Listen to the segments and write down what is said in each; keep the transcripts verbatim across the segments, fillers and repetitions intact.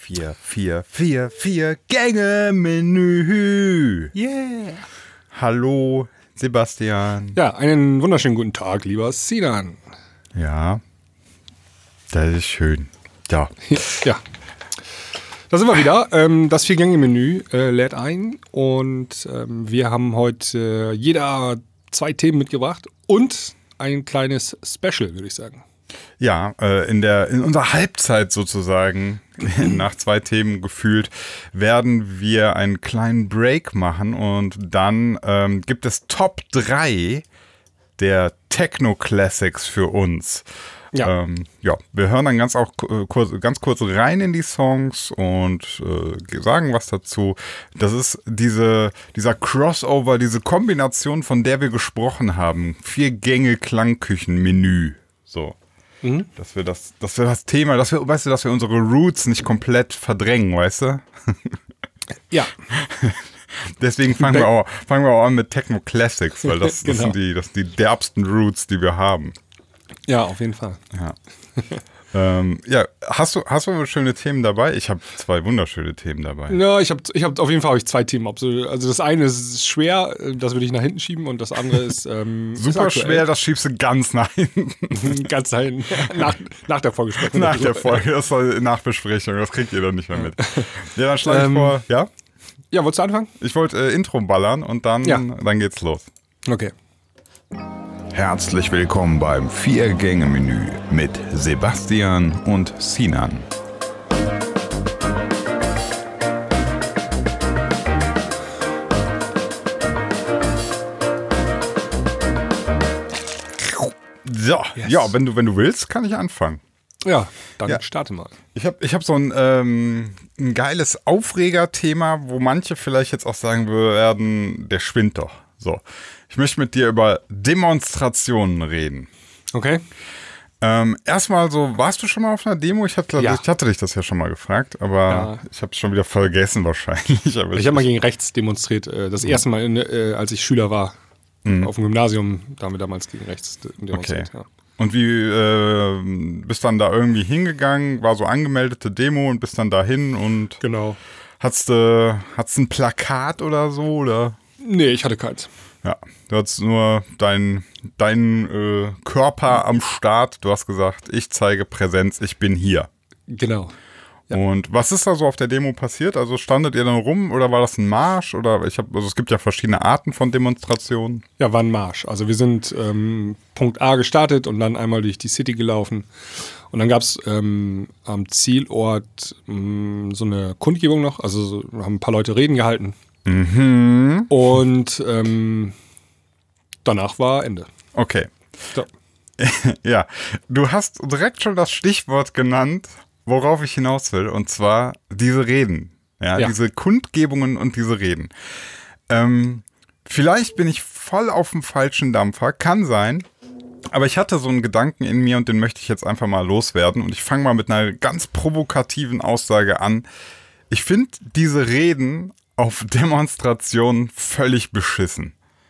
Vier, vier, vier, vier Gänge-Menü. Yeah. Hallo, Sebastian. Ja, einen wunderschönen guten Tag, lieber Sinan. Ja, das ist schön. Ja. Ja. Da sind wir wieder. Ähm, das Vier-Gänge-Menü äh, lädt ein und ähm, wir haben heute äh, jeder zwei Themen mitgebracht und ein kleines Special, würde ich sagen. Ja, äh, in der in unserer Halbzeit sozusagen, nach zwei Themen gefühlt, werden wir einen kleinen Break machen und dann ähm, gibt es Top drei der Techno-Classics für uns. Ja. Ähm, ja, wir hören dann ganz, auch, kurz, ganz kurz rein in die Songs und äh, sagen was dazu. Das ist diese, dieser Crossover, diese Kombination, von der wir gesprochen haben. Vier Gänge Klangküchen-Menü. So. Mhm. Dass wir das, dass wir das Thema, dass wir, weißt du, dass wir unsere Roots nicht komplett verdrängen, weißt du? Ja. Deswegen fangen wir, auch, fangen wir auch an mit Techno Classics, weil das, das, genau. sind die, das sind die derbsten Roots, die wir haben. Ja, auf jeden Fall. Ja. ähm, ja, hast du, hast du schöne Themen dabei? Ich habe zwei wunderschöne Themen dabei. Ja, ich habe ich hab, auf jeden Fall hab ich zwei Themen. Also das eine ist schwer, das würde ich nach hinten schieben und das andere ist ähm, super ist schwer, das schiebst du ganz nach hinten. Ganz nach hinten. Nach, nach der Folgesprechung. Nach der Folge, das soll Nachbesprechung, das kriegt ihr doch nicht mehr mit. Ja, dann schlage ich ähm, vor, ja? Ja, wolltest du anfangen? Ich wollte äh, Intro ballern und dann, ja. dann geht's los. Okay. Herzlich willkommen beim Vier-Gänge-Menü mit Sebastian und Sinan. So, yes. Ja, wenn du, wenn du willst, kann ich anfangen. Ja, dann ja. starte mal. Ich habe ich hab so ein, ähm, ein geiles Aufregerthema, wo manche vielleicht jetzt auch sagen werden, der spinnt doch. So, ich möchte mit dir über Demonstrationen reden. Okay. Ähm, erstmal so, warst du schon mal auf einer Demo? Ich hatte, ja. ich hatte dich das ja schon mal gefragt, aber ja. ich habe es schon wieder vergessen wahrscheinlich. Aber ich ich habe mal gegen rechts demonstriert. Das erste Mal, in, äh, als ich Schüler war. Mhm. Auf dem Gymnasium, da haben wir damals gegen rechts demonstriert. Okay. Ja. Und wie äh, bist dann da irgendwie hingegangen, war so angemeldete Demo und bist dann dahin und genau. Hattest du hattest ein Plakat oder so, oder? Nee, ich hatte keins. Ja, du hattest nur deinen dein, äh, Körper am Start. Du hast gesagt, ich zeige Präsenz, ich bin hier. Genau. Ja. Und was ist da so auf der Demo passiert? Also standet ihr dann rum oder war das ein Marsch? Oder ich habe, also es gibt ja verschiedene Arten von Demonstrationen. Ja, war ein Marsch. Also wir sind ähm, Punkt A gestartet und dann einmal durch die City gelaufen. Und dann gab es ähm, am Zielort ähm, so eine Kundgebung noch. Also so, haben ein paar Leute Reden gehalten. Mhm. Und ähm, danach war Ende. Okay. So. Ja, du hast direkt schon das Stichwort genannt, worauf ich hinaus will, und zwar diese Reden. Ja, ja. Diese Kundgebungen und diese Reden. Ähm, vielleicht bin ich voll auf dem falschen Dampfer, kann sein. Aber ich hatte so einen Gedanken in mir und den möchte ich jetzt einfach mal loswerden. Und ich fange mal mit einer ganz provokativen Aussage an. Ich finde diese Reden auf Demonstrationen völlig beschissen.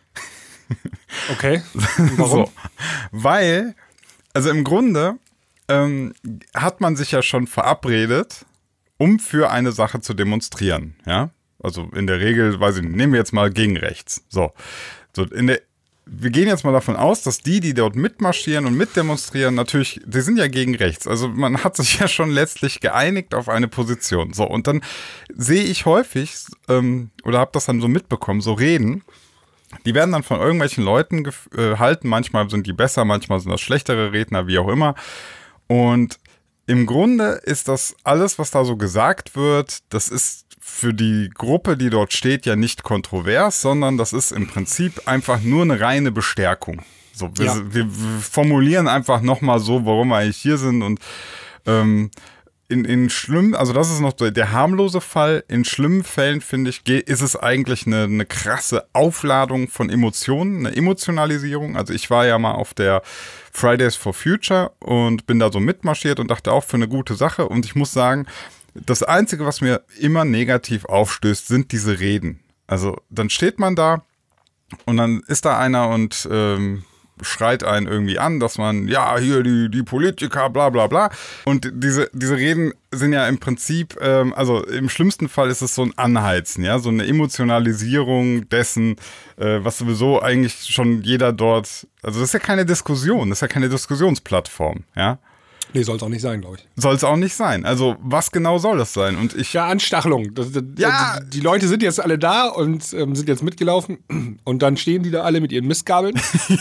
Okay. Warum? So, weil, also im Grunde ähm, hat man sich ja schon verabredet, um für eine Sache zu demonstrieren. Ja, also in der Regel, weiß ich nicht, nehmen wir jetzt mal gegen rechts. So, so in der Wir gehen jetzt mal davon aus, dass die, die dort mitmarschieren und mitdemonstrieren, natürlich, die sind ja gegen rechts. Also man hat sich ja schon letztlich geeinigt auf eine Position. So, und dann sehe ich häufig, ähm, oder habe das dann so mitbekommen, so Reden, die werden dann von irgendwelchen Leuten gehalten. Manchmal sind die besser, manchmal sind das schlechtere Redner, wie auch immer. Und im Grunde ist das alles, was da so gesagt wird, das ist für die Gruppe, die dort steht, ja nicht kontrovers, sondern das ist im Prinzip einfach nur eine reine Bestärkung. So, wir, ja. wir, wir formulieren einfach nochmal so, warum wir eigentlich hier sind und ähm, in, in schlimmen, also das ist noch der harmlose Fall. In schlimmen Fällen, finde ich, ist es eigentlich eine, eine krasse Aufladung von Emotionen, eine Emotionalisierung. Also ich war ja mal auf der Fridays for Future und bin da so mitmarschiert und dachte auch für eine gute Sache. Und ich muss sagen, das Einzige, was mir immer negativ aufstößt, sind diese Reden. Also dann steht man da und dann ist da einer und ähm, schreit einen irgendwie an, dass man, ja, hier die, die Politiker, bla bla bla. Und diese, diese Reden sind ja im Prinzip, ähm, also im schlimmsten Fall ist es so ein Anheizen, ja, so eine Emotionalisierung dessen, äh, was sowieso eigentlich schon jeder dort, also das ist ja keine Diskussion, das ist ja keine Diskussionsplattform, ja. Nee, soll es auch nicht sein, glaube ich. Soll es auch nicht sein. Also was genau soll das sein? Und ich Ja, Anstachelung. Das, das, Ja. Die Leute sind jetzt alle da und ähm, sind jetzt mitgelaufen und dann stehen die da alle mit ihren Mistgabeln.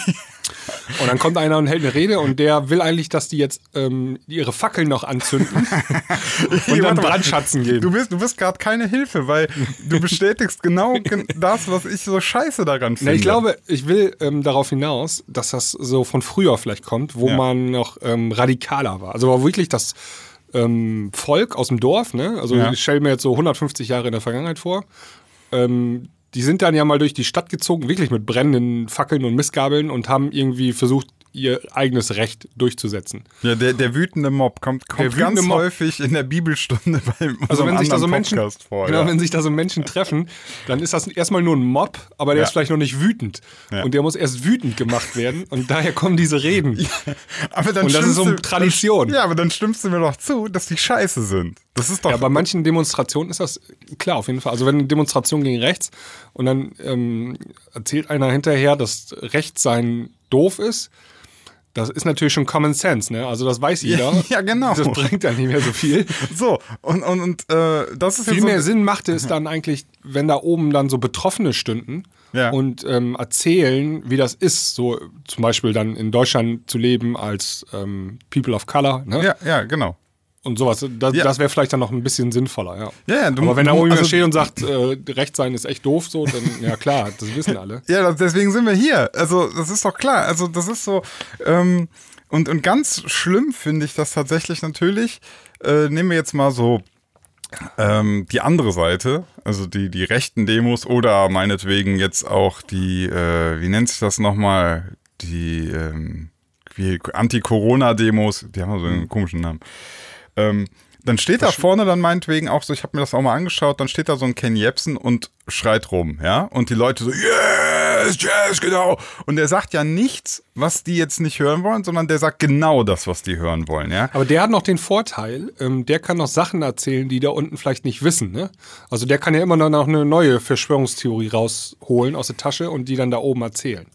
Und dann kommt einer und hält eine Rede und der will eigentlich, dass die jetzt ähm, ihre Fackeln noch anzünden und dann brandschatzen gehen. Du bist, du bist gerade keine Hilfe, weil du bestätigst genau gen- das, was ich so scheiße daran finde. Na, ich glaube, ich will ähm, darauf hinaus, dass das so von früher vielleicht kommt, wo Ja. man noch ähm, radikaler war. Also war wirklich das ähm, Volk aus dem Dorf, ne? Also Ja. ich stelle mir jetzt so hundertfünfzig Jahre in der Vergangenheit vor. Ähm, die sind dann ja mal durch die Stadt gezogen, wirklich mit brennenden Fackeln und Mistgabeln und haben irgendwie versucht, ihr eigenes Recht durchzusetzen. Ja, der, der wütende Mob kommt, kommt Der wütende ganz Mob. häufig in der Bibelstunde bei unserem Also wenn sich da so anderen Menschen, Podcast vor. genau, ja. wenn sich da so Menschen treffen, dann ist das erstmal nur ein Mob, aber der Ja. ist vielleicht noch nicht wütend. Ja. Und der muss erst wütend gemacht werden und daher kommen diese Reden. aber dann Und das ist stimmst so eine du- Tradition. Ja, aber dann stimmst du mir doch zu, dass die scheiße sind. Das ist doch... Ja, bei manchen Demonstrationen ist das klar auf jeden Fall. Also wenn eine Demonstration gegen rechts und dann ähm, erzählt einer hinterher, dass Rechts sein doof ist, das ist natürlich schon Common Sense, ne? Also das weiß jeder. Ja, genau. Das bringt dann nicht mehr so viel. so, und, und, und äh, das ist Viel ja so... mehr Sinn machte es dann eigentlich, wenn da oben dann so Betroffene stünden Ja. und ähm, erzählen, wie das ist, so zum Beispiel dann in Deutschland zu leben als ähm, People of Color, ne? Ja, ja, genau. Und sowas. Das, Ja. das wäre vielleicht dann noch ein bisschen sinnvoller, ja. Ja, ja, du- Aber wenn da du- oben jemand also- steht und sagt, äh, rechts sein ist echt doof, so, dann, ja klar, das wissen alle. Ja, das- deswegen sind wir hier. Also, das ist doch klar. Also, das ist so. Ähm, und, und ganz schlimm finde ich das tatsächlich natürlich. Äh, nehmen wir jetzt mal so ähm, die andere Seite, also die, die rechten Demos oder meinetwegen jetzt auch die, äh, wie nennt sich das nochmal? Die ähm, wie Anti-Corona-Demos, die haben so einen komischen Namen. Ähm, dann steht da vorne dann meinetwegen auch so, ich habe mir das auch mal angeschaut, dann steht da so ein Ken Jebsen und schreit rum, ja? Und die Leute so, yes, yes, genau. Und der sagt ja nichts, was die jetzt nicht hören wollen, sondern der sagt genau das, was die hören wollen, ja? Aber der hat noch den Vorteil, ähm, der kann noch Sachen erzählen, die da unten vielleicht nicht wissen, ne? Also der kann ja immer noch eine neue Verschwörungstheorie rausholen aus der Tasche und die dann da oben erzählen.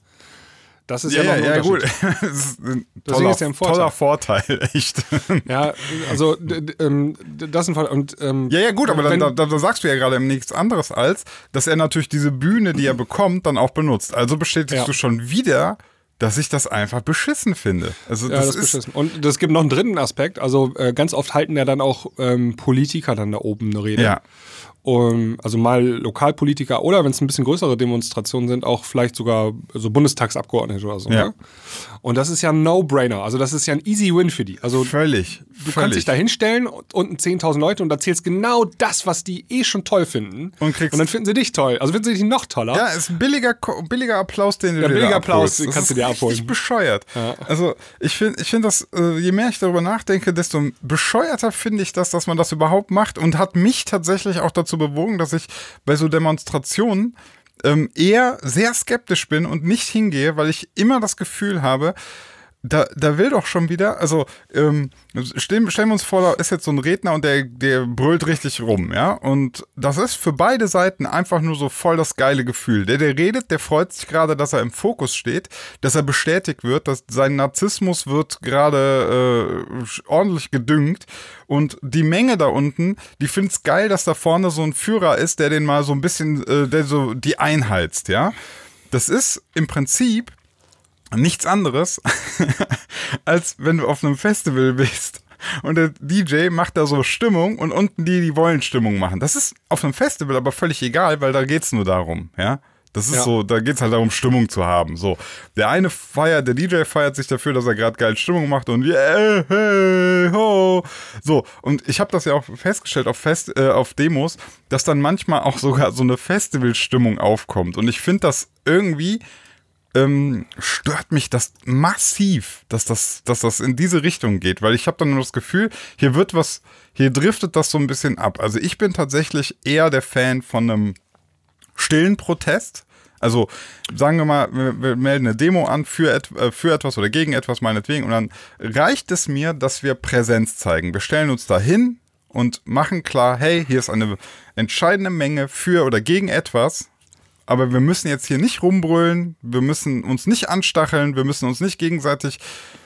Das ist ja, noch ein gut. Unterschied. Das ist ein Deswegen toller, ist der ein Vorteil. toller Vorteil, echt. Ja, also d- d- ähm, d- das ist ein Fall. Und, ähm, Ja, ja, gut, aber wenn- dann, da, da sagst du ja gerade nichts anderes als, dass er natürlich diese Bühne, die er bekommt, dann auch benutzt. Also bestätigst Ja. du schon wieder, dass ich das einfach beschissen finde. Also Ja, das, das ist ist beschissen. Und es gibt noch einen dritten Aspekt. Also äh, ganz oft halten ja dann auch ähm, Politiker dann da oben eine Rede. ja. Um, also mal Lokalpolitiker oder wenn es ein bisschen größere Demonstrationen sind, auch vielleicht sogar so Bundestagsabgeordnete oder so. Ja. Ne? Und das ist ja ein No-Brainer. Also das ist ja ein easy Win für die. Also Völlig. du kannst dich da hinstellen, unten zehntausend Leute und erzählst genau das, was die eh schon toll finden. Und kriegst- dann finden sie dich toll. Also finden sie dich noch toller. Ja, ist ein billiger, Ko- billiger Applaus, den du Ja, dir billiger da Applaus, abholst. den Das kannst ist du dir richtig abholen. bescheuert. Also ich finde, ich finde das, äh, je mehr ich darüber nachdenke, desto bescheuerter finde ich das, dass man das überhaupt macht und hat mich tatsächlich auch dazu bewogen, dass ich bei so Demonstrationen ähm, eher sehr skeptisch bin und nicht hingehe, weil ich immer das Gefühl habe, da, da will doch schon wieder, also ähm, stellen, stellen wir uns vor, da ist jetzt so ein Redner und der, der brüllt richtig rum, ja, und das ist für beide Seiten einfach nur so voll das geile Gefühl. Der, der redet, der freut sich gerade, dass er im Fokus steht, dass er bestätigt wird, dass sein Narzissmus wird gerade äh, ordentlich gedüngt und die Menge da unten, die findet's geil, dass da vorne so ein Führer ist, der den mal so ein bisschen, äh, der so die einheizt, ja. Das ist im Prinzip nichts anderes, als wenn du auf einem Festival bist und der D J macht da so Stimmung und unten die, die wollen Stimmung machen. Das ist auf einem Festival aber völlig egal, weil da geht's nur darum, ja. Das ist Ja. so, da geht's halt darum, Stimmung zu haben. So, der eine feiert, der D J feiert sich dafür, dass er gerade geil Stimmung macht und yeah, hey, ho. So, und ich habe das ja auch festgestellt auf Fest, äh, auf Demos, dass dann manchmal auch sogar so eine Festivalstimmung aufkommt. Und ich finde das irgendwie ähm, stört mich das massiv, dass das, dass das in diese Richtung geht, weil ich habe dann nur das Gefühl, hier wird was, hier driftet das so ein bisschen ab. Also ich bin tatsächlich eher der Fan von einem stillen Protest, Also sagen wir mal, wir, wir melden eine Demo an für, et, äh, für etwas oder gegen etwas meinetwegen und dann reicht es mir, dass wir Präsenz zeigen. Wir stellen uns da hin und machen klar, hey, hier ist eine entscheidende Menge für oder gegen etwas, aber wir müssen jetzt hier nicht rumbrüllen, wir müssen uns nicht anstacheln, wir müssen uns nicht gegenseitig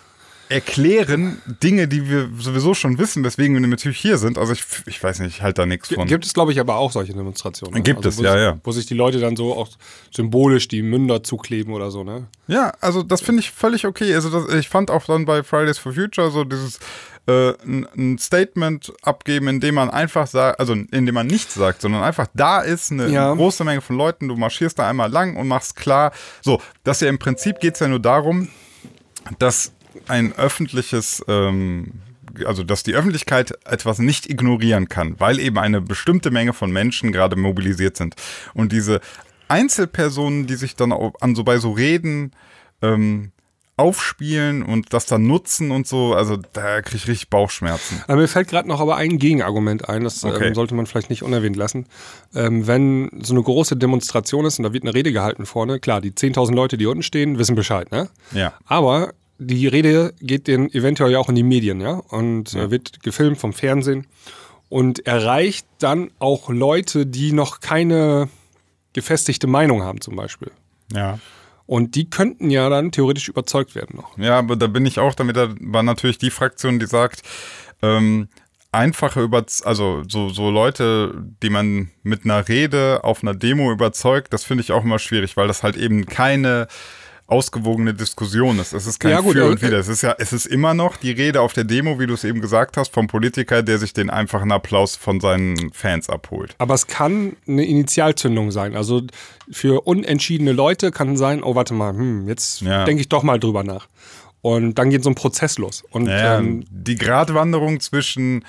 erklären Dinge, die wir sowieso schon wissen, weswegen wir natürlich hier sind. Also ich, ich weiß nicht, ich halte da nichts von. Gibt es, glaube ich, aber auch solche Demonstrationen. Gibt also, es, ja, sich, ja. Wo sich die Leute dann so auch symbolisch die Münder zukleben oder so, ne? Ja, also das finde ich völlig okay. Also das, ich fand auch dann bei Fridays for Future so dieses äh, ein, ein Statement abgeben, indem man einfach sagt, also indem man nichts sagt, sondern einfach da ist eine ja. große Menge von Leuten, du marschierst da einmal lang und machst klar, so, dass ja im Prinzip geht es ja nur darum, dass ein öffentliches, ähm, also dass die Öffentlichkeit etwas nicht ignorieren kann, weil eben eine bestimmte Menge von Menschen gerade mobilisiert sind. Und diese Einzelpersonen, die sich dann an so bei so Reden ähm, aufspielen und das dann nutzen und so, also da kriege ich richtig Bauchschmerzen. Aber mir fällt gerade noch aber ein Gegenargument ein, das okay. ähm, sollte man vielleicht nicht unerwähnt lassen. Ähm, wenn so eine große Demonstration ist und da wird eine Rede gehalten vorne, klar, die zehntausend Leute, die unten stehen, wissen Bescheid, ne? Ja. Aber die Rede geht dann eventuell ja auch in die Medien, ja, und ja. wird gefilmt vom Fernsehen und erreicht dann auch Leute, die noch keine gefestigte Meinung haben zum Beispiel. Ja. Und die könnten ja dann theoretisch überzeugt werden noch. Ja, aber da bin ich auch, damit war natürlich die Fraktion, die sagt, ähm, einfache über, also so, so Leute, die man mit einer Rede auf einer Demo überzeugt, das finde ich auch immer schwierig, weil das halt eben keine ausgewogene Diskussion ist. Es ist kein ja, gut, Für und Wider. Es ist ja, es ist immer noch die Rede auf der Demo, wie du es eben gesagt hast, vom Politiker, der sich den einfachen Applaus von seinen Fans abholt. Aber es kann eine Initialzündung sein. Also für unentschiedene Leute kann sein, oh, warte mal, hm, jetzt ja. denke ich doch mal drüber nach. Und dann geht so ein Prozess los. Und ja, ähm, die Gratwanderung zwischen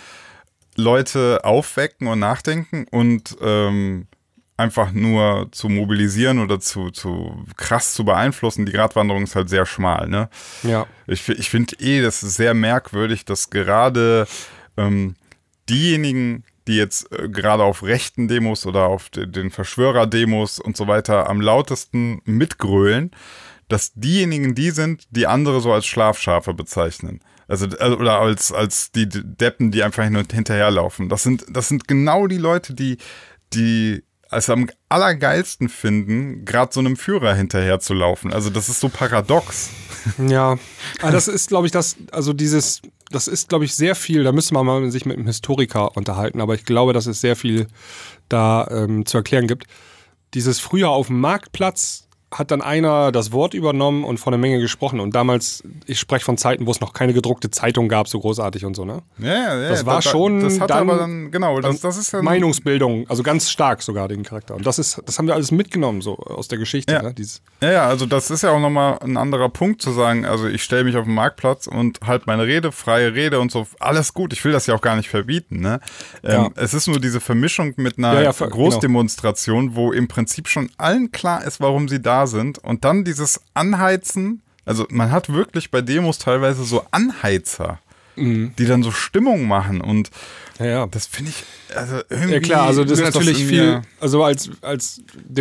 Leute aufwecken und nachdenken und ähm, einfach nur zu mobilisieren oder zu, zu krass zu beeinflussen, die Gratwanderung ist halt sehr schmal, ne? Ja. Ich, ich finde eh, das ist sehr merkwürdig, dass gerade ähm, diejenigen, die jetzt äh, gerade auf rechten Demos oder auf de, den Verschwörer-Demos und so weiter am lautesten mitgrölen, dass diejenigen die sind, die andere so als Schlafschafe bezeichnen. Also, oder als, als die Deppen, die einfach hin und hinterherlaufen. Das sind, das sind genau die Leute, die, die es am allergeilsten finden, gerade so einem Führer hinterher zu laufen. Also das ist so paradox. Ja, aber das ist, glaube ich, das, also dieses, das ist, glaube ich, sehr viel, da müsste man mal sich mit einem Historiker unterhalten, aber ich glaube, dass es sehr viel da ähm, zu erklären gibt. Dieses früher auf dem Marktplatz hat dann einer das Wort übernommen und von der Menge gesprochen. Und damals, ich spreche von Zeiten, wo es noch keine gedruckte Zeitung gab, so großartig und so, ne? Ja, ja, ja. Das war da, schon das hat dann, aber dann, genau, das, das ist ja Meinungsbildung, also ganz stark sogar den Charakter. Und das ist, das haben wir alles mitgenommen, so aus der Geschichte, ja. ne? Dieses ja, ja, also das ist ja auch nochmal ein anderer Punkt zu sagen, also ich stelle mich auf den Marktplatz und halt meine Rede, freie Rede und so, alles gut, ich will das ja auch gar nicht verbieten, ne? Ähm, ja. Es ist nur diese Vermischung mit einer ja, ja, für, Großdemonstration, genau. wo im Prinzip schon allen klar ist, warum sie da sind und dann dieses Anheizen, also man hat wirklich bei Demos teilweise so Anheizer, mhm. die dann so Stimmung machen und ja, ja. das finde ich, also irgendwie... Ja klar, also das ist natürlich das viel, also als, als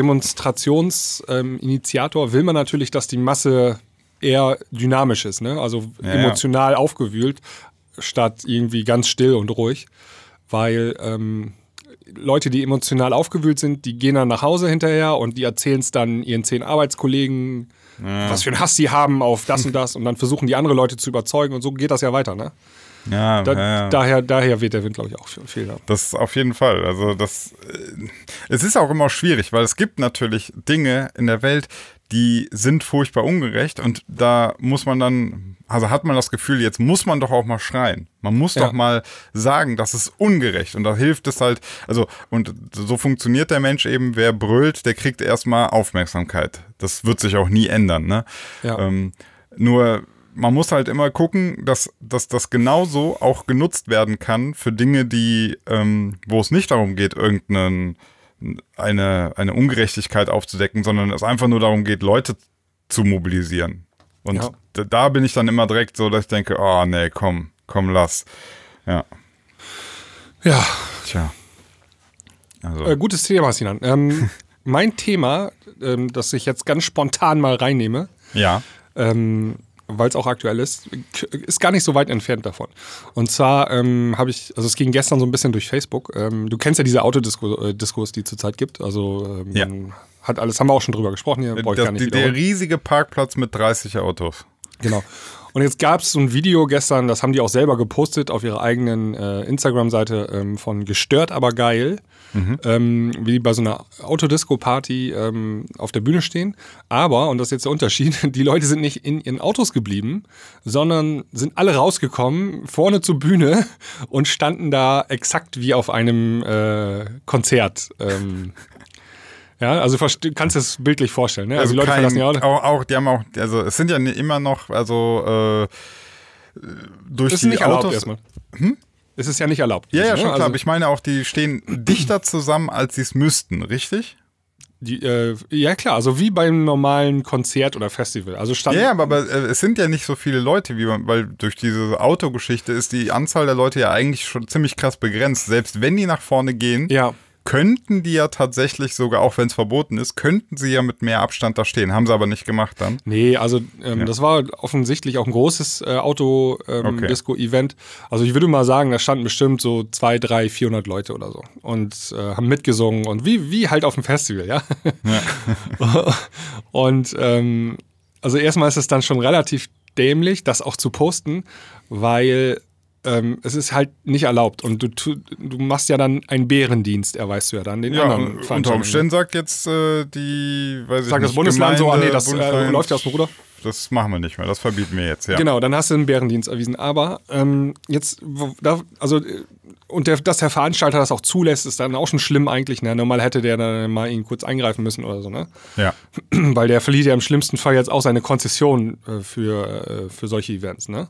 Demonstrationsinitiator ähm, will man natürlich, dass die Masse eher dynamisch ist, ne? Also ja, emotional ja. aufgewühlt, statt irgendwie ganz still und ruhig, weil... Ähm, Leute, die emotional aufgewühlt sind, die gehen dann nach Hause hinterher und die erzählen es dann ihren zehn Arbeitskollegen, ja. was für einen Hass sie haben auf das und das und dann versuchen die andere Leute zu überzeugen und so geht das ja weiter, ne? Ja, da, ja. Daher, daher weht der Wind, glaube ich, auch viel. Ja. Das auf jeden Fall. Also das, äh, es ist auch immer schwierig, weil es gibt natürlich Dinge in der Welt, die sind furchtbar ungerecht und da muss man dann, also hat man das Gefühl, jetzt muss man doch auch mal schreien. Man muss ja. doch mal sagen, das ist ungerecht und da hilft es halt, also und so funktioniert der Mensch eben, wer brüllt, der kriegt erstmal Aufmerksamkeit. Das wird sich auch nie ändern, ne? Ja. Ähm, nur man muss halt immer gucken, dass, dass das genauso auch genutzt werden kann für Dinge, die, ähm, wo es nicht darum geht, irgendeinen eine, eine Ungerechtigkeit aufzudecken, sondern es einfach nur darum geht, Leute zu mobilisieren. Und ja. da, da bin ich dann immer direkt so, dass ich denke, oh nee, komm, komm, lass. Ja. Ja. Tja. Also. Äh, gutes Thema, Sinan. Ähm, mein Thema, ähm, das ich jetzt ganz spontan mal reinnehme, Ja. ähm, weil es auch aktuell ist, ist gar nicht so weit entfernt davon. Und zwar ähm, habe ich, also es ging gestern so ein bisschen durch Facebook. Ähm, du kennst ja diese Autodiskos, die es zurzeit gibt. Also ähm, Ja. hat alles, haben wir auch schon drüber gesprochen hier, brauche ich Das, gar nicht die, der wiederholen. riesige Parkplatz mit dreißig Autos. Genau. Und jetzt gab es so ein Video gestern, das haben die auch selber gepostet auf ihrer eigenen äh, Instagram-Seite ähm, von Gestört, aber geil. Mhm. Ähm, wie die bei so einer Autodisco-Party ähm, auf der Bühne stehen. Aber, und das ist jetzt der Unterschied, die Leute sind nicht in ihren Autos geblieben, sondern sind alle rausgekommen, vorne zur Bühne und standen da exakt wie auf einem äh, Konzert. Ähm, ja, also du kannst es bildlich vorstellen. Ne? Also, Also die Leute kein, verlassen ja auch, auch, die haben auch, also es sind ja immer noch, also äh, durch das ist die nicht erlaubt Autos. erstmal. Hm? Es ist ja nicht erlaubt. Ja, ja, ne? schon klar. Also, Aber ich meine auch, die stehen dichter zusammen, als sie es müssten, richtig? Die, äh, ja klar, also wie beim normalen Konzert oder Festival. Also stand Ja, aber, aber äh, es sind ja nicht so viele Leute, wie man, weil durch diese Autogeschichte ist die Anzahl der Leute ja eigentlich schon ziemlich krass begrenzt. Selbst wenn die nach vorne gehen, ja. könnten die ja tatsächlich sogar, auch wenn es verboten ist, könnten sie ja mit mehr Abstand da stehen. Haben sie aber nicht gemacht dann. Nee, also ähm, Ja. das war offensichtlich auch ein großes äh, Auto-Disco-Event. Okay. Also ich würde mal sagen, da standen bestimmt so zwei, drei, vierhundert Leute oder so und äh, haben mitgesungen und wie, wie halt auf dem Festival, ja. Ja. Und ähm, also erstmal ist es dann schon relativ dämlich, das auch zu posten, weil ähm, es ist halt nicht erlaubt und du, tu, du machst ja dann einen Bärendienst, erweist du ja dann den Ja, anderen und unter Veranstaltungen. Umständen sagt jetzt äh, die, weiß ich Sagt nicht, das Bundesland so, ah nee, das äh, Bundesland, läuft ja aus dem Ruder. Das machen wir nicht mehr, das verbieten wir jetzt, ja. Genau, dann hast du einen Bärendienst erwiesen. Aber ähm, jetzt, wo, da, also, äh, und der, dass der Veranstalter das auch zulässt, ist dann auch schon schlimm eigentlich. Ne? Normal hätte der dann mal ihn kurz eingreifen müssen oder so, ne? Ja. Weil der verliert ja im schlimmsten Fall jetzt auch seine Konzession äh, für, äh, für solche Events, ne?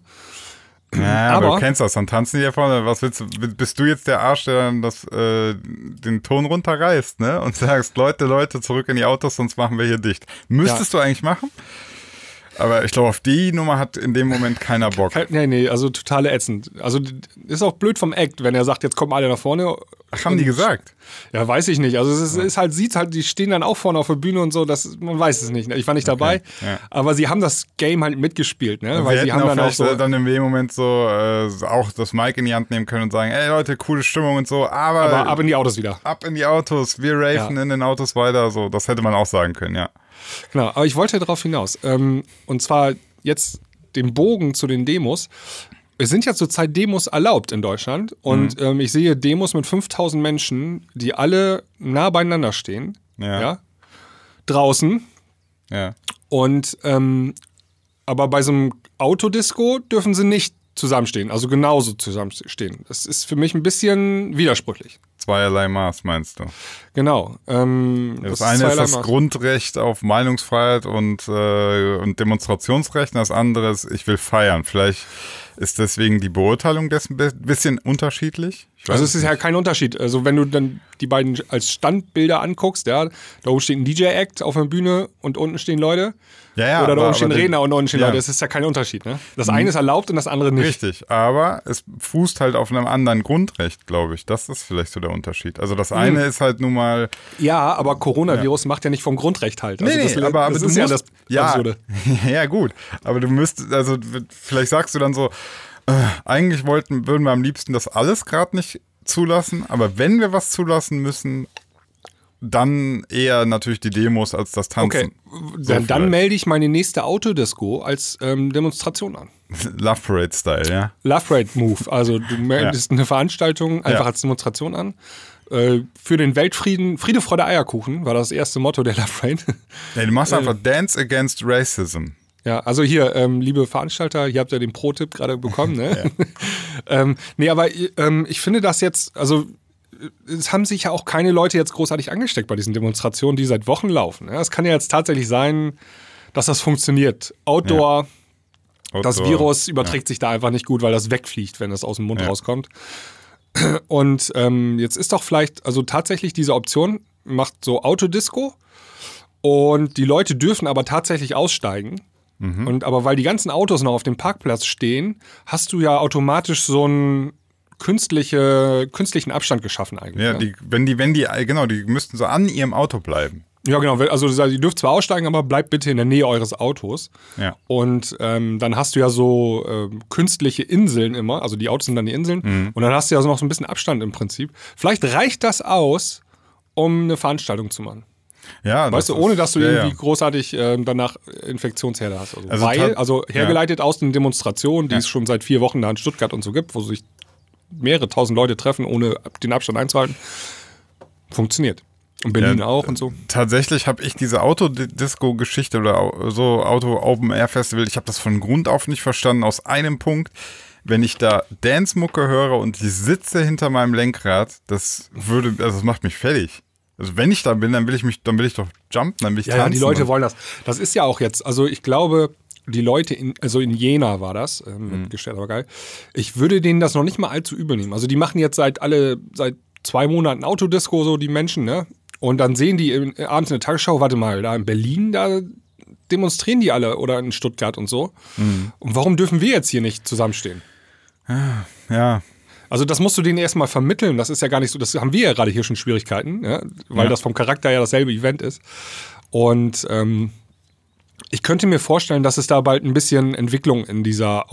Ja, aber, Aber- du kennst das, dann tanzen die ja vorne. Was willst du, bist du jetzt der Arsch, der dann das, äh, den Ton runterreißt, ne? Und sagst, Leute, Leute, zurück in die Autos, sonst machen wir hier dicht. Müsstest du eigentlich machen? Aber ich glaube, auf die Nummer hat in dem Moment keiner Bock. Kein- Nee, nee, also totale ätzend. Also ist auch blöd vom Act, wenn er sagt, jetzt kommen alle nach vorne. Ach, haben die gesagt? Ja, weiß ich nicht. Also es ist, ist halt, sieht halt, die stehen dann auch vorne auf der Bühne und so, das, man weiß es nicht. Ich war nicht dabei, ja. aber sie haben das Game halt mitgespielt, ne? Wir Weil sie hätten haben auch dann auch vielleicht so, dann in dem Moment so äh, auch das Mic in die Hand nehmen können und sagen, ey Leute, coole Stimmung und so, aber, aber ab in die Autos wieder. ab in die Autos, wir raven Ja. in den Autos weiter, so, das hätte man auch sagen können, ja. Genau, aber ich wollte darauf hinaus. Ähm, und zwar jetzt den Bogen zu den Demos. Es sind ja zurzeit Demos erlaubt in Deutschland und Mhm. ähm, ich sehe Demos mit fünftausend Menschen, die alle nah beieinander stehen, Ja. ja, draußen. Ja. Und ähm, aber bei so einem Autodisco dürfen sie nicht zusammenstehen, also genauso zusammenstehen. Das ist für mich ein bisschen widersprüchlich. Zweierlei Maß, meinst du? Genau. Ähm, Das, ist eine ist zweierlei das Maß. Grundrecht auf Meinungsfreiheit und, äh, und Demonstrationsrecht, und das andere ist, ich will feiern. Vielleicht ist deswegen die Beurteilung dessen ein bisschen unterschiedlich. Ich weiß Also es ist ja kein Unterschied. Also wenn du dann die beiden als Standbilder anguckst, ja, da oben steht ein D J-Act auf der Bühne und unten stehen Leute. Ja, ja, Oder da aber- oben stehen aber den- Redner und unten stehen ja. Leute. Das ist ja kein Unterschied. Ne? Das eine ist erlaubt und das andere nicht. Richtig, aber es fußt halt auf einem anderen Grundrecht, glaube ich. Das ist vielleicht so der Unterschied. Also das eine ist halt nun mal... Ja, aber Coronavirus macht ja nicht vom Grundrecht halt. Also Nee, das, nee, aber, aber das du ist musst, ja das ja, Absurde. ja, gut. Aber du müsstest, also vielleicht sagst du dann so, äh, eigentlich wollten, würden wir am liebsten das alles gerade nicht zulassen, aber wenn wir was zulassen müssen, dann eher natürlich die Demos als das Tanzen. Okay, So dann, dann vielleicht. melde ich meine nächste Autodisco als ähm, Demonstration an. Love Parade-Style, ja. Love Parade Move. Also du meldest eine Veranstaltung einfach Ja. als Demonstration an. Äh, für den Weltfrieden, Friede, Freude, Eierkuchen war das erste Motto der Love Parade. Nee, du machst einfach Dance Against Racism. Ja, also hier, ähm, liebe Veranstalter, hier habt ihr den Pro-Tipp gerade bekommen, ne? ähm, nee, aber ähm, ich finde das jetzt, also es haben sich ja auch keine Leute jetzt großartig angesteckt bei diesen Demonstrationen, die seit Wochen laufen. Ja? Es kann ja jetzt tatsächlich sein, dass das funktioniert. Outdoor, das Outdoor, Virus überträgt sich da einfach nicht gut, weil das wegfliegt, wenn es aus dem Mund Ja. rauskommt. Und ähm, jetzt ist doch vielleicht, also tatsächlich diese Option macht so Autodisco und die Leute dürfen aber tatsächlich aussteigen. Mhm. Und aber weil die ganzen Autos noch auf dem Parkplatz stehen, hast du ja automatisch so einen künstliche, künstlichen Abstand geschaffen eigentlich. Ja, ne? die, wenn die, wenn die, genau, die müssten so an ihrem Auto bleiben. Ja, genau. Also ihr dürft zwar aussteigen, aber bleibt bitte in der Nähe eures Autos. Ja. Und ähm, dann hast du ja so ähm, künstliche Inseln immer. Also die Autos sind dann die Inseln. Mhm. Und dann hast du ja so noch so ein bisschen Abstand im Prinzip. Vielleicht reicht das aus, um eine Veranstaltung zu machen. Ja, weißt du, ist, ohne dass du ja, irgendwie ja. großartig äh, danach Infektionsherde hast. Also, Also weil, ta- also hergeleitet aus den Demonstrationen, die Ja. es schon seit vier Wochen da in Stuttgart und so gibt, wo sich mehrere tausend Leute treffen, ohne den Abstand einzuhalten, funktioniert. Und Berlin Ja, auch und so. Tatsächlich habe ich diese Autodisco-Geschichte oder au- so Auto-Open-Air-Festival, ich habe das von Grund auf nicht verstanden, aus einem Punkt. Wenn ich da Dance-Mucke höre und ich sitze hinter meinem Lenkrad, das würde, also das macht mich fertig. Also wenn ich da bin, dann will ich mich, dann will ich doch jumpen, dann will ich Ja, ja, tanzen. die Leute und- wollen das. Das ist ja auch jetzt, also ich glaube, die Leute, in, also in Jena war das, ähm, Mhm. mitgestellt, aber geil. Ich würde denen das noch nicht mal allzu übel nehmen. Also die machen jetzt seit alle, seit zwei Monaten Autodisco, so die Menschen, ne? Und dann sehen die in, abends in der Tagesschau, warte mal, da in Berlin, da demonstrieren die alle oder in Stuttgart und so. Mhm. Und warum dürfen wir jetzt hier nicht zusammenstehen? Ja, Also das musst du denen erstmal vermitteln. Das ist ja gar nicht so, das haben wir ja gerade hier schon Schwierigkeiten, ja? Weil Ja. das vom Charakter ja dasselbe Event ist. Und ähm, ich könnte mir vorstellen, dass es da bald ein bisschen Entwicklung in dieser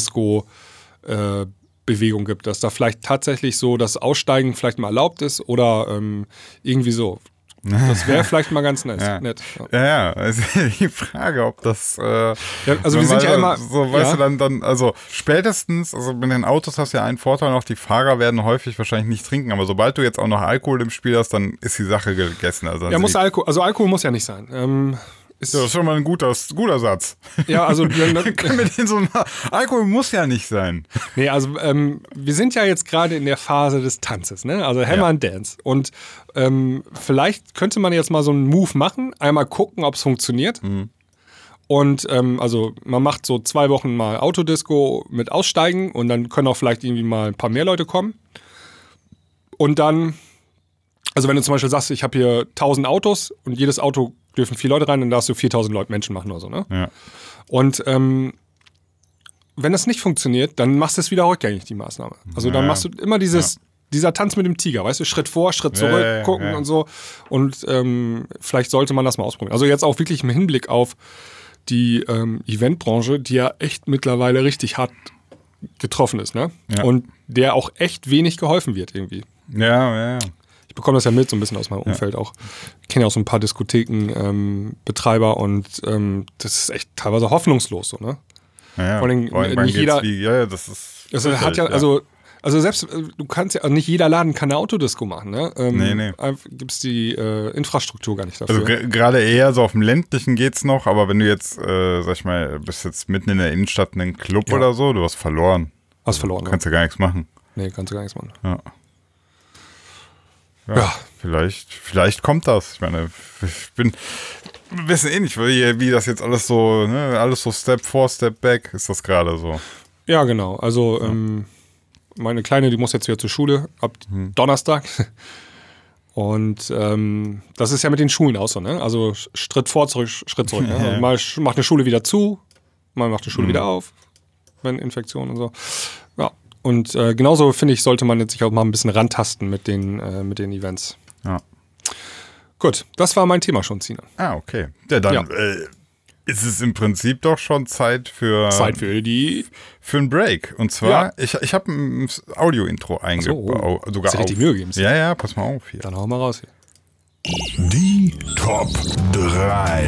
Autodisco-Bewegung gibt. Dass da vielleicht tatsächlich so das Aussteigen vielleicht mal erlaubt ist oder ähm, irgendwie so. Das wäre vielleicht mal ganz nice, Ja. nett. Ja. ja, ja. Also die Frage, ob das. Äh, Ja, also wir wenn sind ja man immer. So, weißt ja. du, dann, dann, also spätestens, also mit den Autos hast du ja einen Vorteil noch, die Fahrer werden häufig wahrscheinlich nicht trinken, aber sobald du jetzt auch noch Alkohol im Spiel hast, dann ist die Sache gegessen. Also, Ja, muss Alkohol, also Alkohol muss ja nicht sein. Ähm, ist, Ja, das ist schon mal ein guter, guter Satz. ja, also Können wir den so mal, Alkohol muss ja nicht sein. Nee, also ähm, wir sind ja jetzt gerade in der Phase des Tanzes, ne? Also Hammer Ja. and Dance. Und ähm, vielleicht könnte man jetzt mal so einen Move machen, einmal gucken, ob es funktioniert. Mhm. Und ähm, also man macht so zwei Wochen mal Autodisco mit Aussteigen und dann können auch vielleicht irgendwie mal ein paar mehr Leute kommen. Und dann, also wenn du zum Beispiel sagst, ich habe hier tausend Autos und jedes Auto dürfen vier Leute rein, dann darfst du viertausend Leute Menschen machen oder so, ne? Ja. Und ähm, wenn das nicht funktioniert, dann machst du es wieder rückgängig, die Maßnahme. Also dann Ja. machst du immer dieses, dieser Tanz mit dem Tiger, weißt du, Schritt vor, Schritt zurück, Ja, ja, gucken ja. und so. Und ähm, vielleicht sollte man das mal ausprobieren. Also jetzt auch wirklich im Hinblick auf die ähm, Eventbranche, die ja echt mittlerweile richtig hart getroffen ist, ne? Ja. Und der auch echt wenig geholfen wird irgendwie. Ja, ja, ja. Ich bekomme das ja mit, so ein bisschen aus meinem Umfeld auch. Ich kenne ja auch so ein paar Diskotheken-Betreiber und ähm, das ist echt teilweise hoffnungslos, so, ne? Ja, ja. Vor allem, Vor allem nicht geht's jeder- Wie, ja, ja, das ist. Also hat ja, also, also selbst, äh, du kannst ja, also nicht jeder Laden kann eine Autodisco machen, ne? Ähm, Nee, nee. Gibt es die äh, Infrastruktur gar nicht dafür. Also ge- gerade eher so auf dem ländlichen geht's noch, aber wenn du jetzt, äh, sag ich mal, bist jetzt mitten in der Innenstadt in einem Club Ja. oder so, du hast verloren. Hast verloren, Du kannst ja gar nichts machen. ne? Nee, kannst du gar nichts machen. Ja. Ja, Ja. Vielleicht, vielleicht kommt das. Ich meine, ich bin ein bisschen ähnlich, wie, wie das jetzt alles so, ne, alles so Step vor, Step back ist das gerade so. Ja, genau. Also ähm, meine Kleine, die muss jetzt wieder zur Schule ab Mhm. Donnerstag. Und ähm, das ist ja mit den Schulen auch so, ne? Also Schritt vor, zurück, Schritt zurück. Ne? Also mal sch- macht eine Schule wieder zu, mal macht eine Schule Mhm. wieder auf, wenn Infektionen und so. Ja. Und äh, genauso, finde ich, sollte man jetzt sich auch mal ein bisschen rantasten mit den, äh, mit den Events. Ja. Gut, das war mein Thema schon, Sina. Ah, okay. Ja, dann Ja. Äh, ist es im Prinzip doch schon Zeit für, Zeit für die. für einen Break. Und zwar, Ja. ich, ich habe ein Audio-Intro eingebaut. oh. Sogar Hast du richtig auf. Mühe gegeben? Ja, ja, pass mal auf hier. Dann hau mal raus hier. Die Top drei.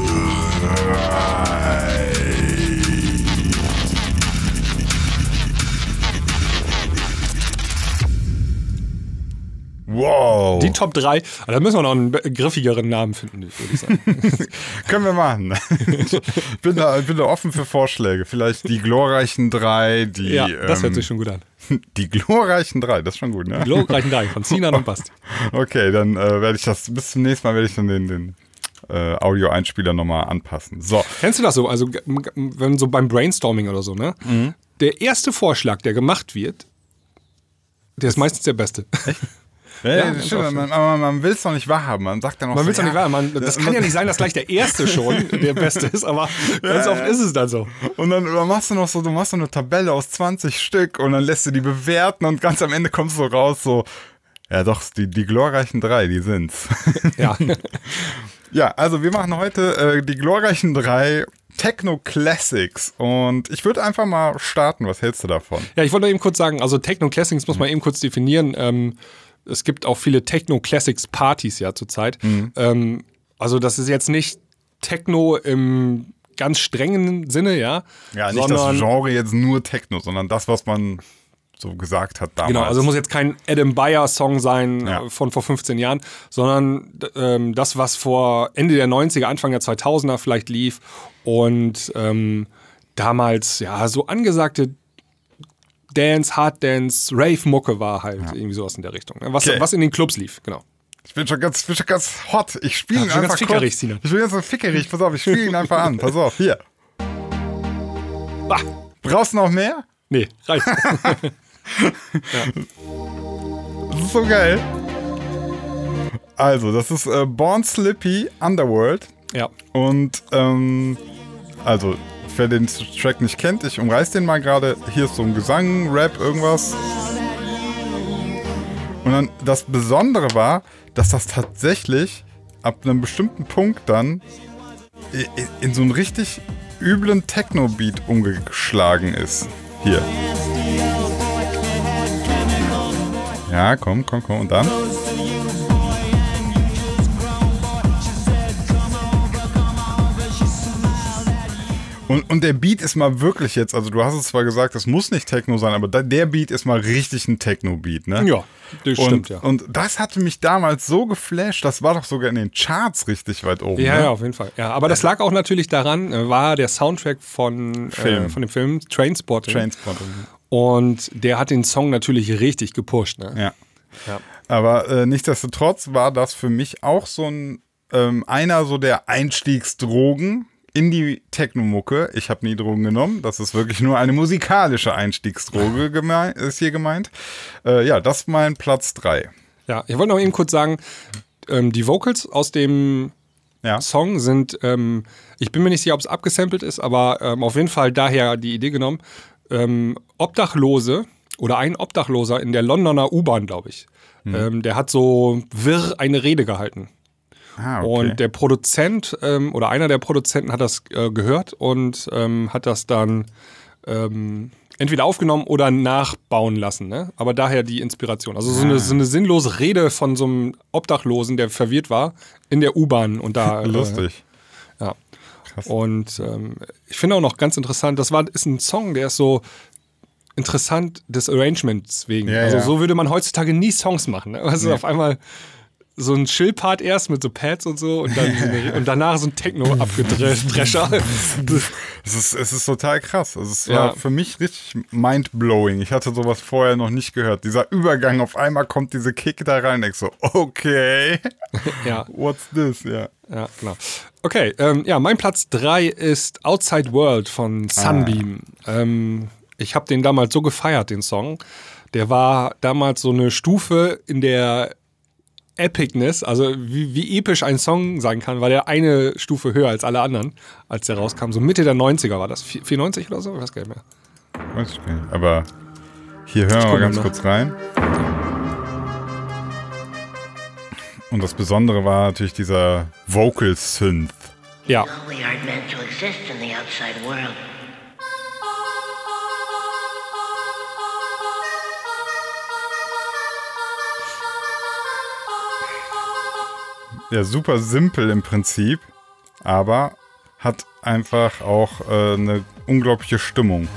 Wow. Die Top drei. Aber da müssen wir noch einen be- griffigeren Namen finden, würde ich sagen. Können wir machen. Ich bin da, ich bin da offen für Vorschläge. Vielleicht die glorreichen drei, die. ja, das hört ähm, sich schon gut an. Die glorreichen drei, das ist schon gut, ne? Die glorreichen drei von Sinan und Basti. Okay, dann äh, werde ich das, bis zum nächsten Mal werde ich dann den, den äh, Audio-Einspieler nochmal anpassen. So. Kennst du das so? Also, g- g- wenn so beim Brainstorming oder so, ne? Mhm. Der erste Vorschlag, der gemacht wird, der ist meistens der beste. Ja, Ja, ja, das stimmt, man, man, man will es doch nicht wahrhaben. Man sagt dann noch Man so, will es doch ja, nicht wahr. Man, das kann ja nicht sein, dass gleich der erste schon der beste ist, aber ganz oft ist es dann so. Und dann, dann machst du noch so, du machst so eine Tabelle aus zwanzig Stück und dann lässt du die bewerten und ganz am Ende kommst du raus so, ja doch, die, die glorreichen drei, die sind's. Ja. Ja, also wir machen heute äh, die glorreichen drei Techno Classics und ich würde einfach mal starten. Was hältst du davon? Ja, ich wollte noch eben kurz sagen, also Techno Classics muss man eben kurz definieren. Ähm, es gibt auch viele Techno Classics Partys ja zurzeit. Mhm. Ähm, also das ist jetzt nicht Techno im ganz strengen Sinne, ja. Ja, nicht sondern, das Genre jetzt nur Techno, sondern das, was man so gesagt hat damals. Genau, also es muss jetzt kein Adam Beyer-Song sein Ja. von vor fünfzehn Jahren, sondern ähm, das, was vor Ende der neunziger, Anfang der zweitausender vielleicht lief und ähm, damals ja so angesagte Dance, Hard Dance, Rave-Mucke war halt Ja. irgendwie sowas in der Richtung. Ne? Was, Okay. was in den Clubs lief, genau. Ich bin schon ganz, ich bin schon ganz hot. Ich spiele ihn Ja, schon einfach ganz fickerig, kurz. Sinan. Ich bin ganz so fickerig. Pass auf, ich spiele ihn einfach an. Pass auf, hier. Ah, Brauchst du noch mehr? nee, reicht. Das ist so geil. Also, das ist äh, Born Slippy Underworld. Ja. Und, ähm, also, wer den Track nicht kennt, ich umreiß den mal gerade. Hier ist so ein Gesang, Rap, irgendwas. Und dann, das Besondere war, dass das tatsächlich ab einem bestimmten Punkt dann i- i- in so einen richtig üblen Techno-Beat umgeschlagen ist. Hier. Ja, komm, komm, komm. Und dann? Und, und der Beat ist mal wirklich jetzt, also du hast es zwar gesagt, es muss nicht Techno sein, aber da, der Beat ist mal richtig ein Techno-Beat, ne? Ja, das und, stimmt, ja. Und das hatte mich damals so geflasht, das war doch sogar in den Charts richtig weit oben. Ja, ne? ja, auf jeden Fall. Ja, aber das lag auch natürlich daran, äh, war der Soundtrack von, Film. äh, von dem Film Trainspotting. Trainspotting. Und der hat den Song natürlich richtig gepusht. Ne? Ja. Ja. Aber äh, nichtsdestotrotz war das für mich auch so ein, ähm, einer so der Einstiegsdrogen in die Techno-Mucke. Ich habe nie Drogen genommen. Das ist wirklich nur eine musikalische Einstiegsdroge geme- ist hier gemeint. Äh, ja, das ist mein Platz drei. Ja, ich wollte noch eben kurz sagen, ähm, die Vocals aus dem Ja. Song sind, ähm, ich bin mir nicht sicher, ob es abgesampelt ist, aber ähm, auf jeden Fall daher die Idee genommen, ähm, Obdachlose oder ein Obdachloser in der Londoner U-Bahn, glaube ich, Hm. ähm, der hat so wirr eine Rede gehalten. Ah, okay. Und der Produzent ähm, oder einer der Produzenten hat das äh, gehört und ähm, hat das dann ähm, entweder aufgenommen oder nachbauen lassen. Ne? Aber daher die Inspiration. Also so eine, so eine sinnlose Rede von so einem Obdachlosen, der verwirrt war, in der U-Bahn. Und da, äh, Lustig. ja. Krass. Und ähm, ich finde auch noch ganz interessant, das war, ist ein Song, der ist so interessant des Arrangements wegen. Ja, also ja. so würde man heutzutage nie Songs machen. Ne? Also Nee. auf einmal so ein Chill-Part erst mit so Pads und so und, dann so eine, und danach so ein Techno-Abgedrescher. Es ist, es ist total krass. Also es Ja. war für mich richtig mind-blowing. Ich hatte sowas vorher noch nicht gehört. Dieser Übergang, auf einmal kommt diese Kick da rein. Ich so, okay, Ja, what's this? Ja. ja, genau. Okay, ähm, ja, mein Platz drei ist Outside World von Sunbeam. Ähm, ich habe den damals so gefeiert, den Song. Der war damals so eine Stufe in der Epicness, also wie, wie episch ein Song sein kann, war der eine Stufe höher als alle anderen, als der rauskam. So Mitte der neunziger war das. vierundneunzig oder so? Ich weiß gar nicht mehr. Weiß ich nicht. Aber hier hören wir mal guck ganz mal. kurz rein. Und das Besondere war natürlich dieser Vocal Synth. Ja, We aren't meant to exist in the outside world. Ja, super simpel im Prinzip, aber hat einfach auch äh, eine unglaubliche Stimmung.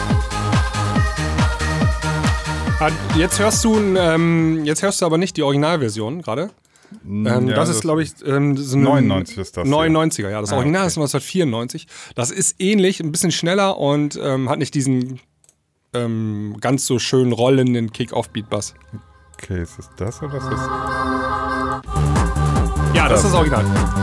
Ah, jetzt hörst du, ähm, jetzt hörst du aber nicht die Originalversion gerade. Ähm, Ja, das ist, glaube ich, ähm, so eine neunundneunzig ist das hier. neunundneunziger, ja. Das Ah, Original okay. ist neunzehnhundertvierundneunzig. Das ist ähnlich, ein bisschen schneller und ähm, hat nicht diesen ähm, ganz so schön rollenden Kick-Off-Beat-Bass. Okay, ist es das oder ist das? Ja, das ist das Original.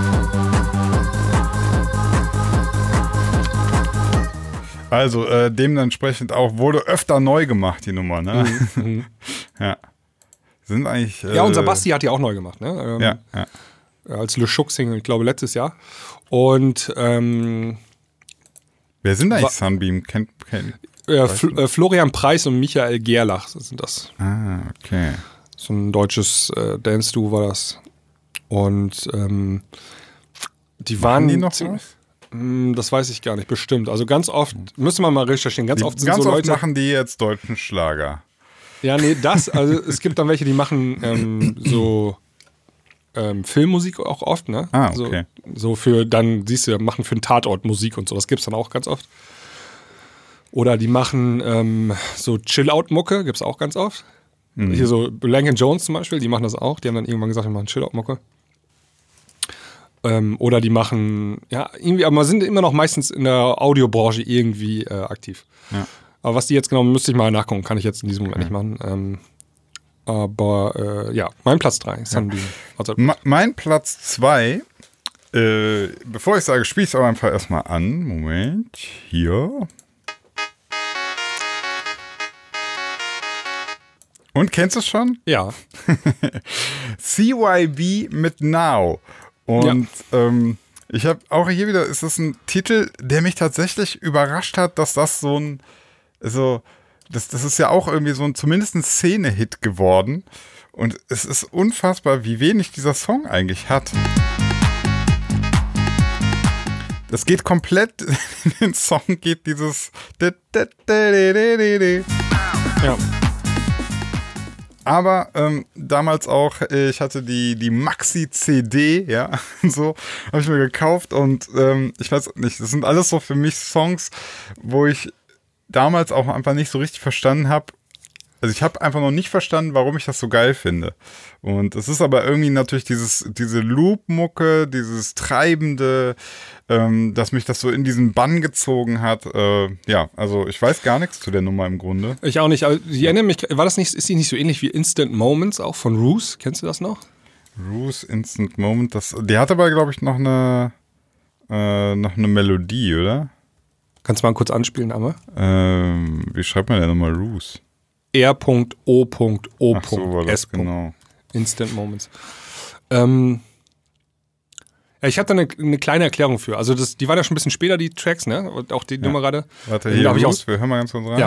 Also, äh, dementsprechend auch wurde öfter neu gemacht, die Nummer, ne? Ja. Sind eigentlich. Äh, Ja, unser Basti hat die auch neu gemacht, ne? Ähm, Ja, ja. Als Le Chouk-Single, ich glaube, letztes Jahr. Und ähm, Wer sind eigentlich Wa- Sunbeam? Kennt, kennt. äh, Fl äh, Florian Preiss und Michael Gerlach sind das. Ah, okay. So ein deutsches äh, Dance-Duo war das. Und ähm, Die waren die noch ziemlich- was? Hm, Das weiß ich gar nicht, bestimmt. Also ganz oft, müsste man mal recherchieren, ganz Die, oft sind ganz so oft Leute. machen die jetzt deutschen Schlager. Ja, nee, das, also es gibt dann welche, die machen ähm, so ähm, Filmmusik auch oft, ne? Ah, okay. So, so für, dann siehst du, machen für einen Tatort Musik und so, das gibt's dann auch ganz oft. Oder die machen ähm, so Chill-Out-Mucke, gibt's auch ganz oft. Mhm. Hier so Lang and Jones zum Beispiel, die machen das auch. Die haben dann irgendwann gesagt, wir machen Chill-Out-Mucke. Ähm, oder die machen, ja, irgendwie, aber sind immer noch meistens in der Audiobranche irgendwie äh, aktiv. Ja. Aber was die jetzt genau, müsste ich mal nachgucken, kann ich jetzt in diesem Moment nicht machen. Ähm, aber äh, ja, mein Platz drei. Sunbeam. Also, Ma- mein Platz zwei, äh, bevor ich sage, spiele ich es aber einfach erstmal an. Moment, hier. Und kennst du es schon? ja, C Y B mit Now. Und ähm, ich habe auch hier wieder, ist das ein Titel, der mich tatsächlich überrascht hat, dass das so ein, so, das, das ist ja auch irgendwie so ein zumindest ein Szene-Hit geworden. Und es ist unfassbar, wie wenig dieser Song eigentlich hat. Das geht komplett, in den Song geht dieses ja. Aber ähm, damals auch, äh, ich hatte die, die Maxi-C D, ja, so, habe ich mir gekauft und ähm, ich weiß nicht, das sind alles so für mich Songs, wo ich damals auch einfach nicht so richtig verstanden habe. Also ich habe einfach noch nicht verstanden, warum ich das so geil finde. Und es ist aber irgendwie natürlich dieses, diese Loop-Mucke, dieses Treibende, ähm, dass mich das so in diesen Bann gezogen hat. Äh, ja, also ich weiß gar nichts zu der Nummer im Grunde. Ich auch nicht. Aber ich erinnere mich, war das nicht, ist die nicht so ähnlich wie Instant Moments auch von Roos? Kennst du das noch? Roos Instant Moment, das, der hat aber, glaube ich, noch eine, äh, noch eine Melodie, oder? Kannst du mal kurz anspielen, Amme? Ähm, wie schreibt man denn nochmal Roos? R O O Ach so, war das, S. genau. Instant Moments. Ähm, ja, ich habe da eine, eine kleine Erklärung für. Also das, die waren ja schon ein bisschen später, die Tracks, ne? Und auch die Nummer gerade. Warte, Da hier, hab ich Roos, auch- wir hören mal ganz kurz rein. Ja.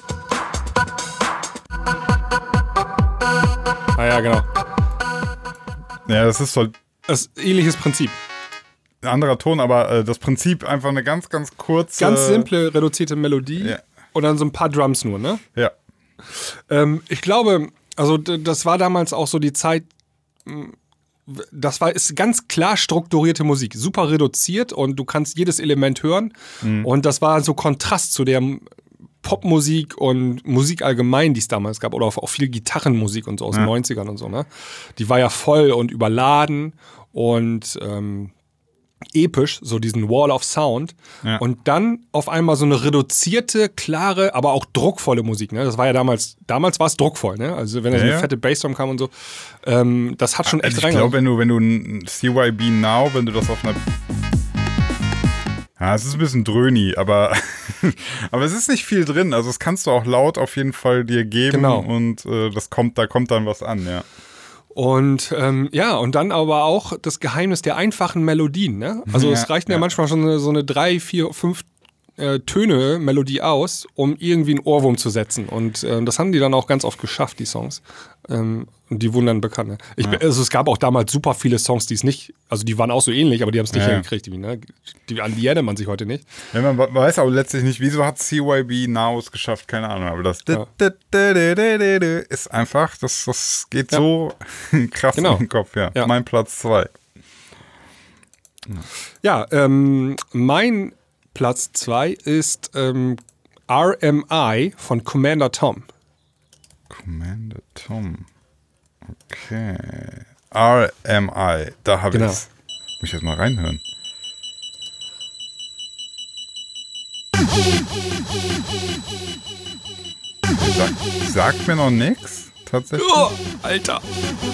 Ah ja, genau. Ja, das ist so ein Das ist ähnliches Prinzip. anderer Ton, aber äh, das Prinzip einfach eine ganz, ganz kurze... Ganz simple, reduzierte Melodie Ja. und dann so ein paar Drums nur, ne? Ja. Ähm, ich glaube, also d- das war damals auch so die Zeit, mh, das war ist ganz klar strukturierte Musik, super reduziert und du kannst jedes Element hören und das war so Kontrast zu der M- Popmusik und Musik allgemein, die es damals gab oder auch viel Gitarrenmusik und so aus Ja. den neunzigern und so, ne? Die war ja voll und überladen und ähm, episch, so diesen Wall of Sound. Ja. Und dann auf einmal so eine reduzierte, klare, aber auch druckvolle Musik. Ne? Das war ja damals, damals war es druckvoll, ne? Also wenn da so Ja, eine ja. fette Bassdrum kam und so. Ähm, das hat schon echt Also ich reingehauen. glaube, wenn du, wenn du ein C Y B Now, wenn du das auf einer... Ja, es ist ein bisschen dröhni, aber, aber es ist nicht viel drin. Also das kannst du auch laut auf jeden Fall dir geben Genau. und äh, das kommt, da kommt dann was an, ja. Und ähm, ja, und dann aber auch das Geheimnis der einfachen Melodien. Ne? Also Ja, es reicht ja, ja. manchmal schon eine, so eine drei, vier, fünf äh, Töne Melodie aus, um irgendwie einen Ohrwurm zu setzen. Und ähm, das haben die dann auch ganz oft geschafft, die Songs. Ähm, und die wurden dann bekannt. Ne? Ich, Ja. Also es gab auch damals super viele Songs, die es nicht, also die waren auch so ähnlich, aber die haben es nicht Ja, ja. hingekriegt. Die, ne? die, an die erinnert man sich heute nicht. Ja, man we- weiß aber letztlich nicht, wieso hat C Y B Now es geschafft, keine Ahnung, aber das Ja. ist einfach, das, das geht Ja. so krass Genau. in den Kopf, ja. Ja. Mein Platz zwei. Ja, ähm, mein Platz zwei ist ähm, R M I von Commander Tom. Commander Tom. Okay. R M I, da habe Genau. ich's. Muss ich jetzt mal reinhören. Sag, sagt mir noch nichts, tatsächlich. Oh, Alter.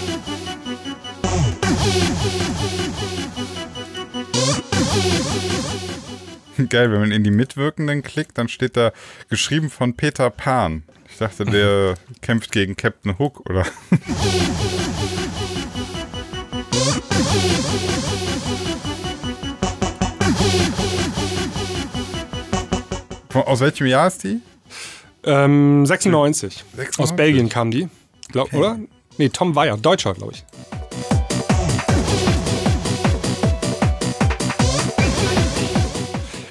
Geil, wenn man in die Mitwirkenden klickt, dann steht da geschrieben von Peter Pan. Ich dachte, der kämpft gegen Captain Hook, oder? Von, aus welchem Jahr ist die? Ähm, sechsundneunzig. sechsundneunzig. Aus Belgien kam die. Glaub, Okay. Oder? Nee, Tom Weyer. Deutscher, glaube ich.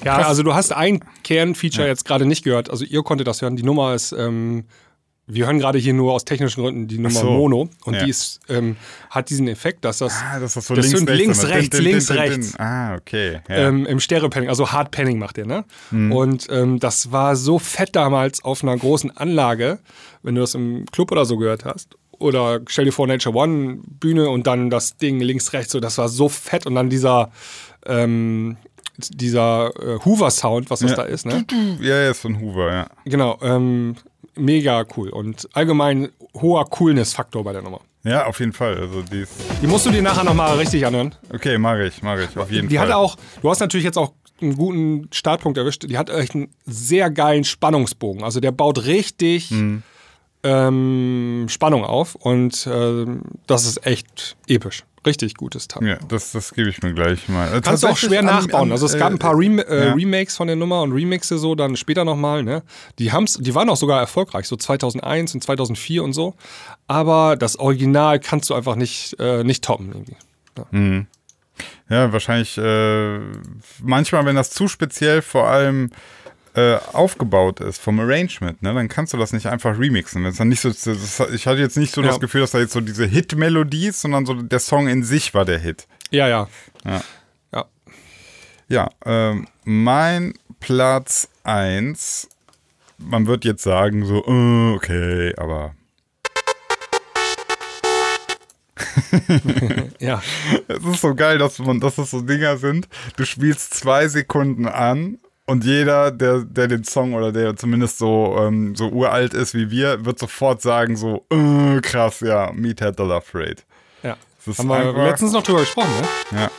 Ja, Krass. also du hast ein Kernfeature jetzt gerade nicht gehört. Also ihr konntet das hören. Die Nummer ist, ähm, wir hören gerade hier nur aus technischen Gründen die Nummer Ach so. Mono. Und Ja. die ist, ähm, hat diesen Effekt, dass das, Ah, das ist so das links, sind rechts, links, immer. rechts, Din, din, links, din, din, din. rechts. Ah, okay. Ja. ähm, im Stereo-Panning, also Hard-Panning macht der, ne? Mhm. Und ähm, das war so fett damals auf einer großen Anlage, wenn du das im Club oder so gehört hast. Oder stell dir vor, Nature One Bühne und dann das Ding links, rechts, so, das war so fett und dann dieser ähm, dieser äh, Hoover-Sound, was das Ja. da ist, ne? Ja, ja, ist von Hoover, ja. Genau, ähm, mega cool und allgemein hoher Coolness-Faktor bei der Nummer. Ja, auf jeden Fall. Also die ist, Die musst du dir nachher nochmal richtig anhören. okay, mag ich, mag ich, auf jeden Die Fall. hat auch, du hast natürlich jetzt auch einen guten Startpunkt erwischt, die hat echt einen sehr geilen Spannungsbogen. Also der baut richtig Mhm. ähm, Spannung auf und ähm, das ist echt episch. Richtig gutes Teil. Ja, das, das gebe ich mir gleich mal. Äh, Kannst du auch schwer tatsächlich an- nachbauen. an, Also es gab ein äh, paar Rem äh, ja. Remakes von der Nummer und Remixe so, dann später nochmal. Ne? Die, haben's, die waren auch sogar erfolgreich, so zweitausendeins und zweitausendvier und so. Aber das Original kannst du einfach nicht, äh, nicht toppen irgendwie. Ja. Ja, wahrscheinlich äh, manchmal, wenn das zu speziell vor allem äh, aufgebaut ist vom Arrangement, ne, dann kannst du das nicht einfach remixen. Wenn es dann nicht so, das, ich hatte jetzt nicht so Ja. das Gefühl, dass da jetzt so diese Hit-Melodie ist, sondern so der Song in sich war der Hit. Ja, ja. Ja. Ja. Ja, ähm, mein Platz eins, man wird jetzt sagen so, äh, okay, aber Ja. es ist so geil, dass man, dass das so Dinger sind. Du spielst zwei Sekunden an und jeder, der, der den Song oder der zumindest so, ähm, so uralt ist wie wir, wird sofort sagen so, äh, krass, ja, Meathead the Love Parade. Ja. Das ist Haben wir einfach- letztens noch drüber gesprochen, ne? Ja.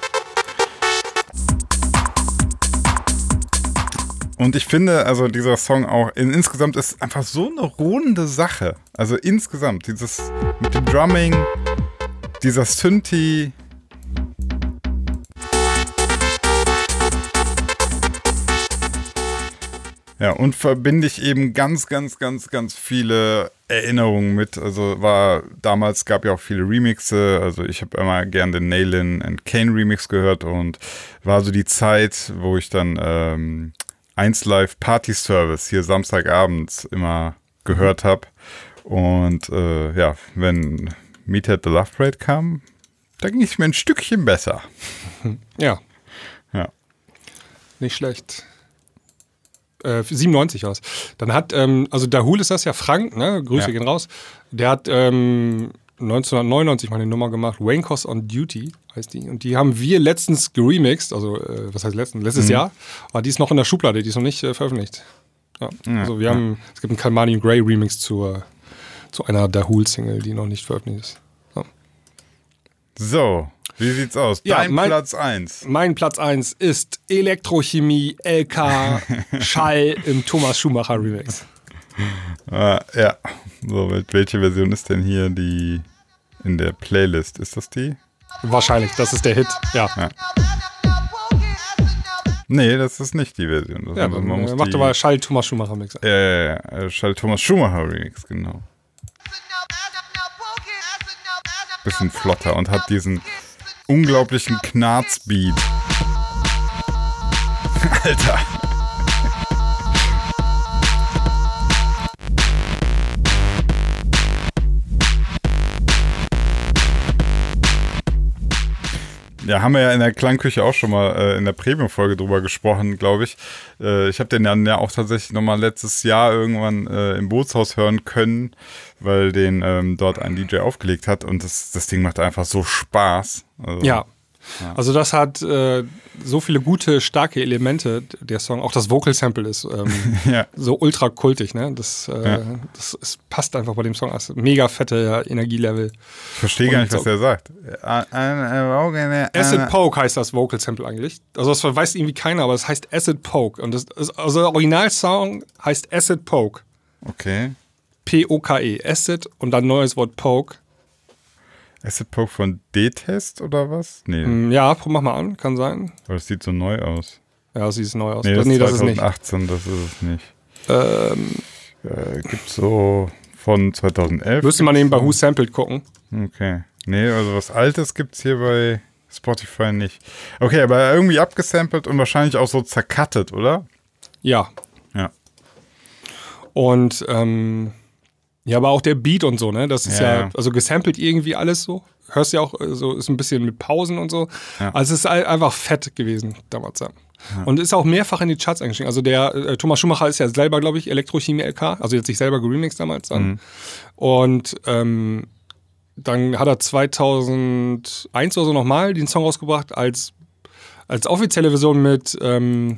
Und ich finde, also dieser Song auch in, insgesamt ist einfach so eine runde Sache. Also insgesamt, dieses mit dem Drumming, dieser Synthi. Ja, und verbinde ich eben ganz, ganz, ganz, ganz viele Erinnerungen mit. Also war, damals gab ja auch viele Remixe. Also ich habe immer gern den Nailin and Kane Remix gehört und war so die Zeit, wo ich dann ähm, eins Live Party Service hier Samstagabends immer gehört habe. Und äh, ja, wenn Meathead the Love Parade kam, da ging es mir ein Stückchen besser. Ja. Ja. Nicht schlecht. Äh, siebenundneunzig war es. Dann hat, ähm, also Dahul ist das ja, Frank, ne? Grüße Ja. gehen raus. Der hat ähm, neunzehnhundertneunundneunzig mal eine Nummer gemacht, Wankos on Duty heißt die. Und die haben wir letztens geremixed, also äh, was heißt letztens? Letztes Jahr. Aber die ist noch in der Schublade, die ist noch nicht äh, veröffentlicht. Ja. Ja, Also wir ja. haben, es gibt einen Kalmani Gray Remix zur, zu einer Dahul-Single, die noch nicht veröffentlicht ist. Ja. So, wie sieht's aus? Ja, Dein mein- Platz eins. Mein Platz eins ist Elektrochemie L K Schall im Thomas Schumacher Remix. Äh, ja, so, wel- welche Version ist denn hier die in der Playlist? Ist das die? Wahrscheinlich, das ist der Hit. Ja, Ja. Nee, das ist nicht die Version. Das ja also, man muss dann macht die, aber Schall Thomas Schumacher Mix. Ja, ja, ja, äh, Schall Thomas Schumacher Remix, genau. Bisschen flotter und hat diesen unglaublichen Knarzbeat. Alter. Ja, haben wir ja in der Klangküche auch schon mal äh, in der Premium-Folge drüber gesprochen, glaube ich. Äh, ich habe den dann ja auch tatsächlich nochmal letztes Jahr irgendwann äh, im Bootshaus hören können, weil den ähm, dort ein D J aufgelegt hat und das, das Ding macht einfach so Spaß. Also, Ja. Also das hat äh, so viele gute, starke Elemente, der Song. Auch das Vocal Sample ist ähm, Ja. so ultra kultig, ne? Das, äh, Ja. das, es passt einfach bei dem Song. Das ist mega fette Energielevel. Ich verstehe gar Und nicht, was so- der sagt. Äh, Acid Poke heißt das Vocal Sample eigentlich. Also das weiß irgendwie keiner, aber es heißt Acid Poke. Und das ist, also der Originalsong heißt Acid Poke. Okay. P O K E. Acid und dann neues Wort Poke. Acid Poke von D-Test oder was? Nee, Hm, Ja, mach mal an, kann sein. aber das sieht so neu aus. Ja, das sieht neu aus. Nee, das, das, nee, ist das ist nicht. zweitausendachtzehn, das ist es nicht. Ähm, Äh, gibt's so von zweitausendelf. müsste man eben bei gibt's Who Sampled gucken. so- Okay. Nee, also was Altes gibt's hier bei Spotify nicht. Okay, aber irgendwie abgesampelt und wahrscheinlich auch so zercuttet, oder? Ja. Ja. Und ähm, ja, aber auch der Beat und so, ne? Das ist Ja, ja, ja. also gesampelt irgendwie alles so. Hörst ja auch, äh, so ist ein bisschen mit Pausen und so. Ja. Also es ist all- einfach fett gewesen damals. Ja. Und ist auch mehrfach in die Charts eingestiegen. Also der äh, Thomas Schumacher ist ja selber, glaube ich, Elektrochemie L K, also jetzt sich selber geremixed damals dann. Mhm. Und ähm, dann hat er zweitausendeins oder so nochmal den Song rausgebracht als, als offizielle Version mit ähm,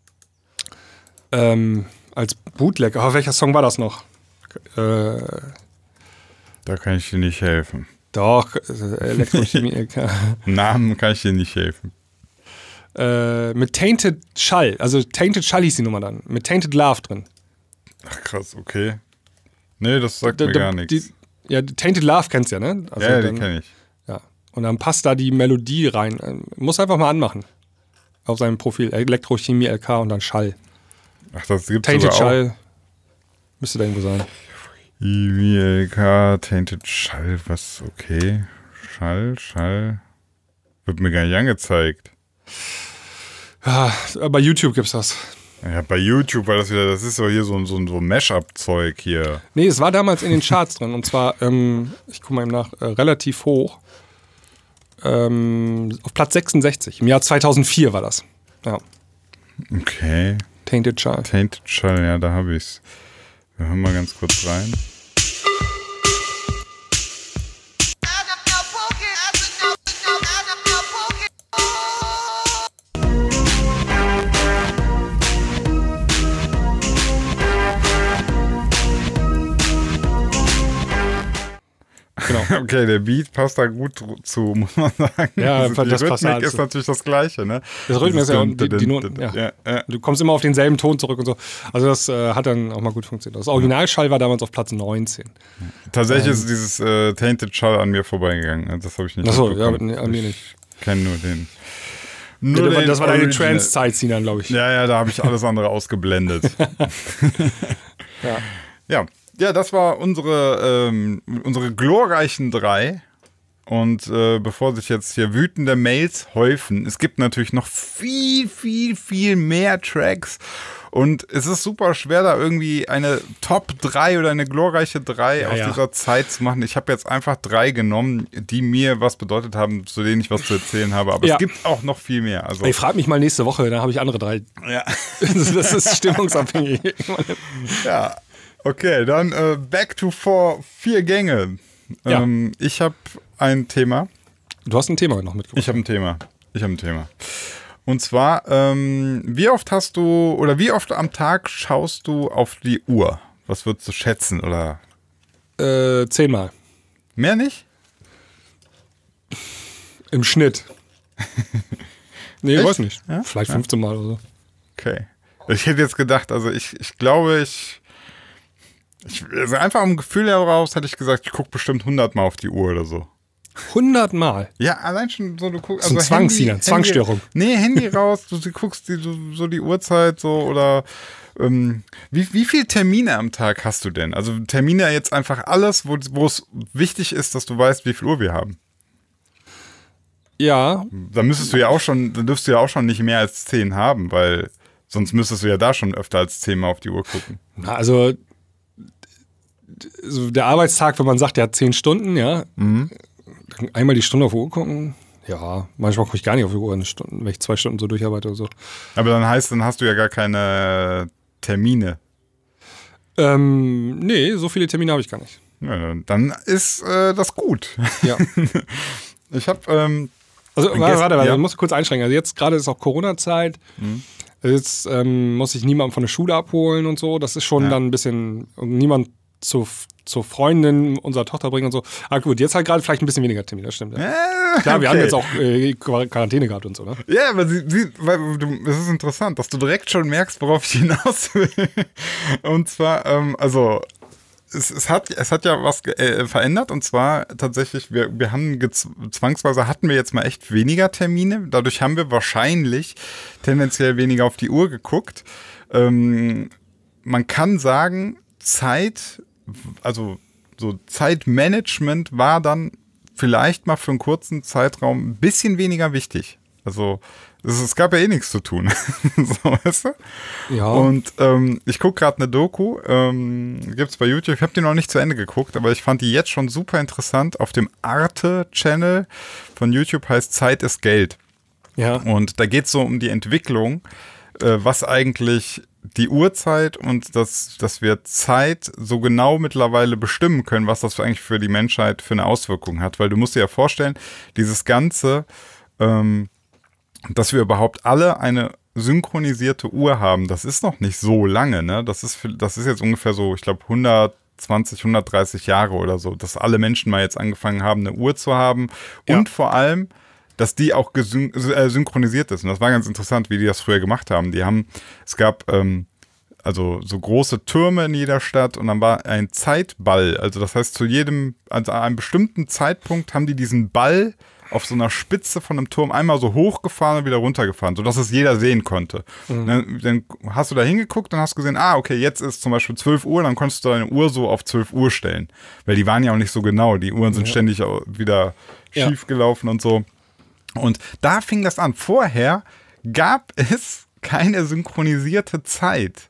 ähm, als Bootleg. Aber welcher Song war das noch? Äh, Da kann ich dir nicht helfen. doch, äh, Elektrochemie L K. Namen kann ich dir nicht helfen. äh, mit Tainted Schall. Also Tainted Schall hieß die Nummer dann. Mit Tainted Love drin. Ach krass, okay. Nee, das sagt Da- mir da- gar nichts. die- Ja, Tainted Love kennst du ja, ne? Also Ja, dann, den kenne ich. Ja. Und dann passt da die Melodie rein. Äh, Muss einfach mal anmachen. Auf seinem Profil. Elektrochemie L K und dann Schall. Ach, das gibt's Tainted sogar auch. Schall. Müsste da irgendwo sein. I W L K, Tainted Schall, was, okay. Schall, Schall. Wird mir gar nicht angezeigt. Ja, bei YouTube gibt's das. Ja, bei YouTube war das wieder, das ist doch hier so ein so, ein- so ein Mash-up-Zeug hier. Nee, es war damals in den Charts drin. Und zwar, ähm, ich gucke mal eben nach, äh, relativ hoch. Ähm, auf Platz sechsundsechzig. Im Jahr zweitausendvier war das. Ja. Okay. Tainted Schall. Tainted Schall, ja, da habe ich's. Wir hören mal ganz kurz rein. Genau. Okay, der Beat passt da gut zu, muss man sagen. Ja, also die das passt Rhythmik da ist zu. natürlich das Gleiche, ne? Das Rhythmus ist ja Dieses und die, die Noten. Ja. ja, ja. Du kommst immer auf denselben Ton zurück und so. Also das äh, hat dann auch mal gut funktioniert. Das Originalschall war damals auf Platz neunzehn. Tatsächlich Ähm. ist dieses äh, Tainted Schall an mir vorbeigegangen. Also das habe ich nicht Achso, ja, mitbekommen. nee, an mir nicht. Ich kenne nur den. Ja, Nur das war- den das war deine Original. Trance-Zeit, Sinan, glaube ich. Ja, ja, da habe ich alles andere ausgeblendet. Ja. Ja, ja, das war unsere, ähm, unsere glorreichen drei. Und äh, bevor sich jetzt hier wütende Mails häufen, es gibt natürlich noch viel, viel, viel mehr Tracks. Und es ist super schwer, da irgendwie eine Top drei oder eine glorreiche drei Ja, aus ja. dieser Zeit zu machen. Ich habe jetzt einfach drei genommen, die mir was bedeutet haben, zu denen ich was zu erzählen habe. Aber Ja. es gibt auch noch viel mehr. Also, Ey, frag mich mal nächste Woche, dann habe ich andere drei. ja. Das ist stimmungsabhängig. Ja, okay, dann äh, back to four, vier Gänge. Ja. Ähm, ich habe ein Thema. Du hast ein Thema noch mitgebracht. Ich habe ein Thema. Ich habe ein Thema. Und zwar, ähm, wie oft hast du oder wie oft am Tag schaust du auf die Uhr? Was würdest du schätzen oder Äh, zehnmal. mehr nicht? Im Schnitt. Nee, Echt? weiß nicht. Ja? Vielleicht Ja. fünfzehn Mal oder so. Okay. Ich hätte jetzt gedacht, also ich, ich glaube, ich, ich also einfach im Gefühl heraus hätte ich gesagt, ich gucke bestimmt hundert Mal auf die Uhr oder so. hundert Mal. Ja, allein schon so, du guckst. Das ist ein Zwang, Sinan, Zwangsstörung. Nee, Handy raus, du, du guckst die, so, so die Uhrzeit so oder. Ähm, wie, wie viele Termine am Tag hast du denn? Also Termine jetzt einfach alles, wo, wo es wichtig ist, dass du weißt, wie viel Uhr wir haben. Ja, Da müsstest du ja auch schon, da dürfst du ja auch schon nicht mehr als zehn haben, weil sonst müsstest du ja da schon öfter als zehn Mal auf die Uhr gucken. na, also so der Arbeitstag, wenn man sagt, der hat zehn Stunden, ja, Mhm. dann einmal die Stunde auf die Uhr gucken. Ja, manchmal gucke ich gar nicht auf die Uhr, eine Stunde, wenn ich zwei Stunden so durcharbeite oder so. Aber dann heißt, dann hast du ja gar keine Termine. Ähm, nee, so viele Termine habe ich gar nicht. Ja, dann ist äh, das gut. Ja. Ich habe ähm, Also Und warte, gest- warte, warte, ja. ich muss kurz einschränken. Also jetzt gerade ist auch Corona-Zeit. Jetzt ähm, muss ich niemanden von der Schule abholen und so. Das ist schon Ja. dann ein bisschen niemand zu, zur Freundin unserer Tochter bringen und so. Ah gut, jetzt halt gerade vielleicht ein bisschen weniger Termine, das stimmt. Ja. äh, Klar, wir okay. haben jetzt auch äh, Quar- Quarantäne gehabt und so, ne? Ja, aber sie, sie, weil du, es ist interessant, dass du direkt schon merkst, worauf ich hinaus will. Und zwar, ähm, also, es, es, hat, es hat ja was ge- äh, verändert und zwar tatsächlich, wir, wir haben gez- zwangsweise hatten wir jetzt mal echt weniger Termine. Dadurch haben wir wahrscheinlich tendenziell weniger auf die Uhr geguckt. Ähm, man kann sagen, Zeit, also so Zeitmanagement war dann vielleicht mal für einen kurzen Zeitraum ein bisschen weniger wichtig. Also es, es gab ja eh nichts zu tun. So, weißt du? Ja. Und ähm, ich gucke gerade eine Doku, ähm, gibt's bei YouTube. Ich habe die noch nicht zu Ende geguckt, aber ich fand die jetzt schon super interessant. Auf dem Arte-Channel von YouTube heißt Zeit ist Geld. Ja. Und da geht es so um die Entwicklung, äh, was eigentlich die Uhrzeit und das, dass wir Zeit so genau mittlerweile bestimmen können, was das eigentlich für die Menschheit für eine Auswirkung hat. Weil du musst dir ja vorstellen, dieses Ganze, ähm, dass wir überhaupt alle eine synchronisierte Uhr haben, das ist noch nicht so lange, ne? Das ist, das ist jetzt ungefähr so, ich glaube, hundertzwanzig, hundertdreißig Jahre oder so, dass alle Menschen mal jetzt angefangen haben, eine Uhr zu haben. Ja. Und vor allem, dass die auch gesyn- äh, synchronisiert ist. Und das war ganz interessant, wie die das früher gemacht haben. Die haben, es gab ähm, also so große Türme in jeder Stadt und dann war ein Zeitball. Also das heißt, zu jedem, also an einem bestimmten Zeitpunkt haben die diesen Ball auf so einer Spitze von einem Turm einmal so hochgefahren und wieder runtergefahren, sodass es jeder sehen konnte. Mhm. Dann, dann hast du da hingeguckt und hast gesehen, ah, okay, jetzt ist zum Beispiel zwölf Uhr, dann konntest du deine Uhr so auf zwölf Uhr stellen. Weil die waren ja auch nicht so genau. Die Uhren sind ja ständig wieder ja. schief gelaufen und so. Und da fing das an. Vorher gab es keine synchronisierte Zeit.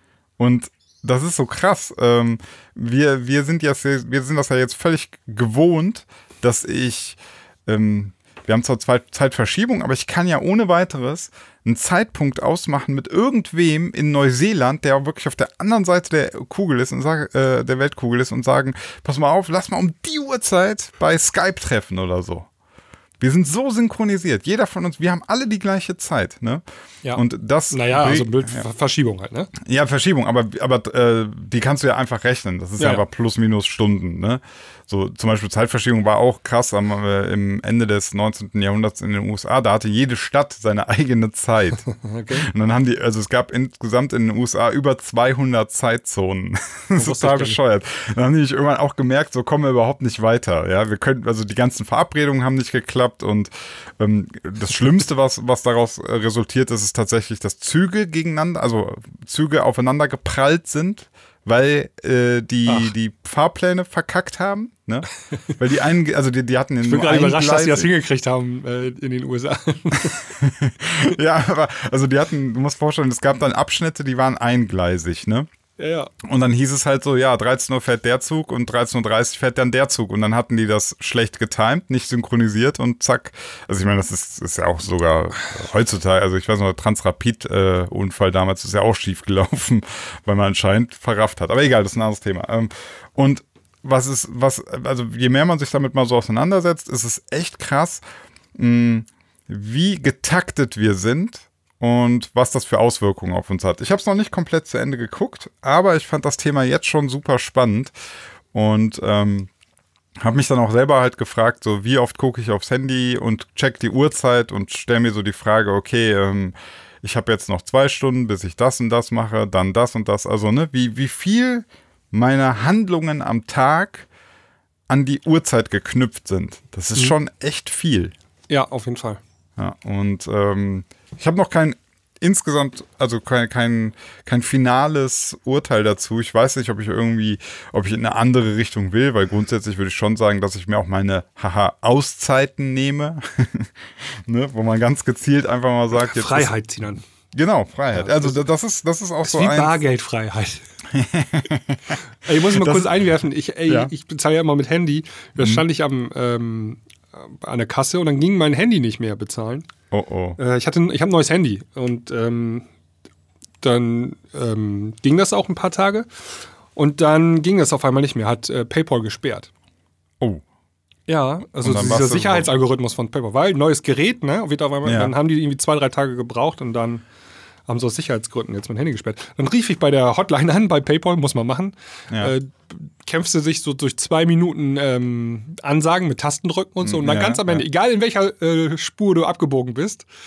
Und das ist so krass. Ähm, wir, wir, sind jetzt, wir sind das ja jetzt völlig gewohnt, dass ich, ähm, wir haben zwar zwei Zeitverschiebung, aber ich kann ja ohne weiteres einen Zeitpunkt ausmachen mit irgendwem in Neuseeland, der wirklich auf der anderen Seite der Kugel ist und sag, äh, der Weltkugel ist und sagen, pass mal auf, lass mal um die Uhrzeit bei Skype treffen oder so. Wir sind so synchronisiert. Jeder von uns, wir haben alle die gleiche Zeit, ne? Ja. Und das. Naja, also mit ja. Verschiebung halt, ne? Ja, Verschiebung, aber, aber äh, die kannst du ja einfach rechnen. Das ist ja, ja einfach plus minus Stunden, ne? So zum Beispiel Zeitverschiebung war auch krass am, äh, im Ende des neunzehnten Jahrhunderts in den U S A. Da hatte jede Stadt seine eigene Zeit. Okay. Und dann haben die, also es gab insgesamt in den U S A über zweihundert Zeitzonen. Das ist total bescheuert. Dann haben die sich irgendwann auch gemerkt, so kommen wir überhaupt nicht weiter. Ja, wir können, also die ganzen Verabredungen haben nicht geklappt und ähm, das Schlimmste, was, was daraus äh, resultiert ist, ist tatsächlich, dass Züge gegeneinander, also Züge aufeinander geprallt sind, weil äh, die, die Fahrpläne verkackt haben, ne? Weil die einen, also die, die hatten in Ich bin gerade überrascht, dass die das hingekriegt haben äh, in den U S A. Ja, aber also die hatten, du musst vorstellen, es gab dann Abschnitte, die waren eingleisig, ne? Ja, ja. Und dann hieß es halt so, ja, dreizehn Uhr fährt der Zug und dreizehn Uhr dreißig fährt dann der Zug. Und dann hatten die das schlecht getimt, nicht synchronisiert und zack. Also ich meine, das ist, ist ja auch sogar heutzutage, also ich weiß noch, der Transrapid-Unfall äh, damals ist ja auch schief gelaufen, weil man anscheinend verrafft hat. Aber egal, das ist ein anderes Thema. Ähm, und was ist, was, also je mehr man sich damit mal so auseinandersetzt, ist es echt krass, mh, wie getaktet wir sind. Und was das für Auswirkungen auf uns hat. Ich habe es noch nicht komplett zu Ende geguckt, aber ich fand das Thema jetzt schon super spannend und ähm, habe mich dann auch selber halt gefragt, so wie oft gucke ich aufs Handy und check die Uhrzeit und stelle mir so die Frage, okay, ähm, ich habe jetzt noch zwei Stunden, bis ich das und das mache, dann das und das. Also ne, wie, wie viel meiner Handlungen am Tag an die Uhrzeit geknüpft sind. Das ist mhm. schon echt viel. Ja, auf jeden Fall. Ja, und ähm, ich habe noch kein insgesamt, also kein, kein, kein finales Urteil dazu. Ich weiß nicht, ob ich irgendwie, ob ich in eine andere Richtung will, weil grundsätzlich würde ich schon sagen, dass ich mir auch meine haha Auszeiten nehme, ne, wo man ganz gezielt einfach mal sagt, jetzt Freiheit ziehen an. Genau, Freiheit. Ja, also das ist, das ist auch das so ist wie ein Bargeldfreiheit. Ey, ich muss mal das, kurz einwerfen. Ich, ey, ja. ich bezahle ja immer mit Handy. Da mhm. stand ich am ähm, an der Kasse und dann ging mein Handy nicht mehr bezahlen. Oh oh. Äh, ich hatte, ich habe ein neues Handy und ähm, dann ähm, ging das auch ein paar Tage und dann ging das auf einmal nicht mehr. Hat äh, PayPal gesperrt. Oh. Ja, also dieser Sicherheitsalgorithmus von PayPal, weil neues Gerät, ne? Wird auf einmal, ja. Dann haben die irgendwie zwei, drei Tage gebraucht und dann haben sie aus Sicherheitsgründen jetzt mein Handy gesperrt. Dann rief ich bei der Hotline an, bei PayPal, muss man machen. Ja. Äh, kämpfte sich so durch zwei Minuten ähm, Ansagen mit Tastendrücken und so. Und dann ja, ganz am Ende, ja. egal in welcher äh, Spur du abgebogen bist,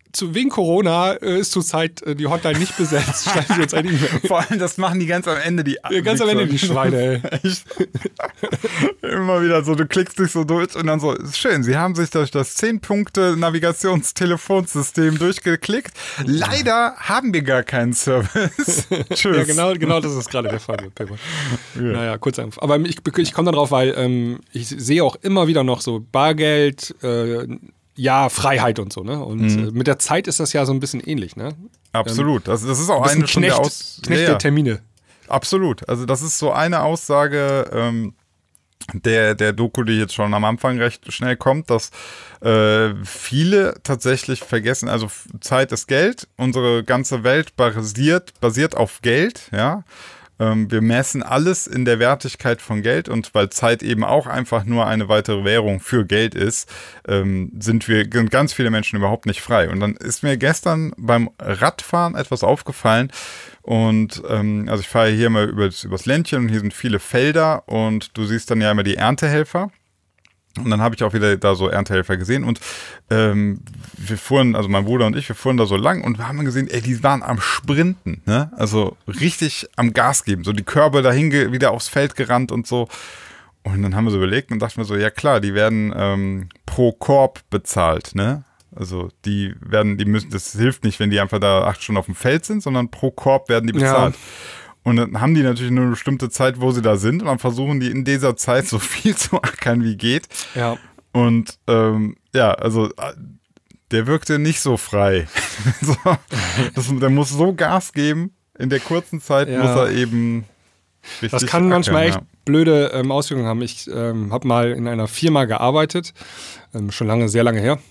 zu, wegen Corona äh, ist zurzeit äh, die Hotline nicht besetzt. Schreiben Sie uns eine E-Mail. Vor allem, das machen die ganz am Ende, die Ja, ganz am Ende die Schweine, ey. Echt. Immer wieder so, du klickst dich so durch und dann so, ist schön, sie haben sich durch das zehn-Punkte-Navigations-Telefonsystem durchgeklickt. Leider haben wir gar keinen Service. Tschüss. Ja, genau, genau das ist gerade der Fall mit PayPal. Ja. Naja, kurz einfach. Aber ich, ich komme da drauf, weil ähm, ich sehe auch immer wieder noch so Bargeld, äh, ja, Freiheit und so, ne? Und mhm. äh, mit der Zeit ist das ja so ein bisschen ähnlich, ne? Absolut. Das, das ist auch ein eine schon Knecht, der Aus Knecht ja, der ja. Termine. Absolut. Also das ist so eine Aussage ähm, der, der Doku, die jetzt schon am Anfang recht schnell kommt, dass äh, viele tatsächlich vergessen, also Zeit ist Geld, unsere ganze Welt basiert, basiert auf Geld, ja. Ähm, wir messen alles in der Wertigkeit von Geld und weil Zeit eben auch einfach nur eine weitere Währung für Geld ist, ähm, sind wir ganz viele Menschen überhaupt nicht frei. Und dann ist mir gestern beim Radfahren etwas aufgefallen und ähm, also ich fahre hier mal übers, übers Ländchen und hier sind viele Felder und du siehst dann ja immer die Erntehelfer. Und dann habe ich auch wieder da so Erntehelfer gesehen und ähm, wir fuhren, also mein Bruder und ich, wir fuhren da so lang und wir haben gesehen, ey, die waren am Sprinten, ne? Also richtig am Gas geben, so die Körbe dahin ge- wieder aufs Feld gerannt und so. Und dann haben wir so überlegt und dachten wir so, ja klar, die werden ähm, pro Korb bezahlt, ne? Also die werden, die müssen, das hilft nicht, wenn die einfach da acht Stunden auf dem Feld sind, sondern pro Korb werden die bezahlt. Ja. Und dann haben die natürlich nur eine bestimmte Zeit, wo sie da sind. Und dann versuchen die in dieser Zeit so viel zu ackern, wie geht. Ja. Und ähm, ja, also der wirkte nicht so frei. so, das, der muss so Gas geben. In der kurzen Zeit ja. muss er eben richtig Das kann ackern, manchmal ja. echt blöde ähm, Auswirkungen haben. Ich ähm, habe mal in einer Firma gearbeitet. Ähm, schon lange, sehr lange her.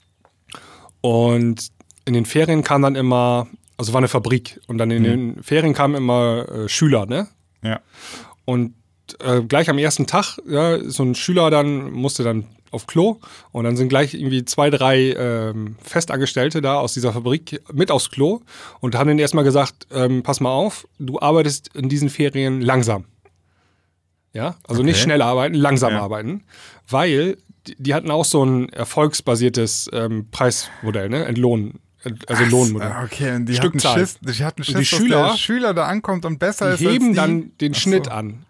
Und in den Ferien kam dann immer... Also war eine Fabrik und dann in mhm. den Ferien kamen immer äh, Schüler, ne? Ja. Und äh, gleich am ersten Tag, ja, so ein Schüler dann musste dann auf Klo und dann sind gleich irgendwie zwei, drei ähm, Festangestellte da aus dieser Fabrik mit aufs Klo und haben denen erstmal gesagt, ähm, pass mal auf, du arbeitest in diesen Ferien langsam. Ja, also okay. nicht schnell arbeiten, langsam ja. arbeiten, weil die, die hatten auch so ein erfolgsbasiertes ähm, Preismodell, ne? Entlohn. Also Lohnmodell. Okay, und die Stückzahl. hatten Schiss, die hatten Schiss, die dass Schüler, der Schüler da ankommt und besser die ist heben als die. dann den Ach Schnitt so. an.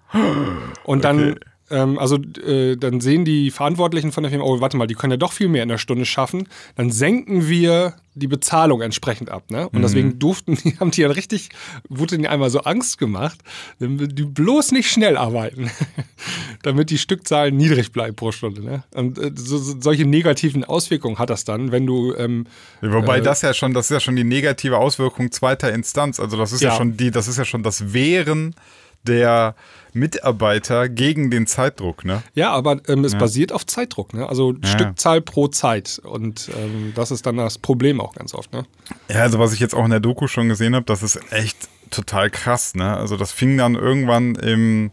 Und dann, okay. ähm, also äh, dann sehen die Verantwortlichen von der Firma, oh, warte mal, die können ja doch viel mehr in der Stunde schaffen. Dann senken wir die Bezahlung entsprechend ab, ne? Und mhm. deswegen durften die, haben die ja richtig, wurde denen einmal so Angst gemacht, die bloß nicht schnell arbeiten, damit die Stückzahl niedrig bleibt pro Stunde, ne? Und äh, so, so, solche negativen Auswirkungen hat das dann, wenn du ähm, Wobei äh, das ja schon, das ist ja schon die negative Auswirkung zweiter Instanz. Also das ist ja, ja schon die, das ist ja schon das Wehren der Mitarbeiter gegen den Zeitdruck, ne? Ja, aber ähm, es ja. basiert auf Zeitdruck, ne? Also ja. Stückzahl pro Zeit. Und ähm, das ist dann das Problem auch ganz oft, ne? Ja, also was ich jetzt auch in der Doku schon gesehen habe, das ist echt total krass, ne? Also das fing dann irgendwann im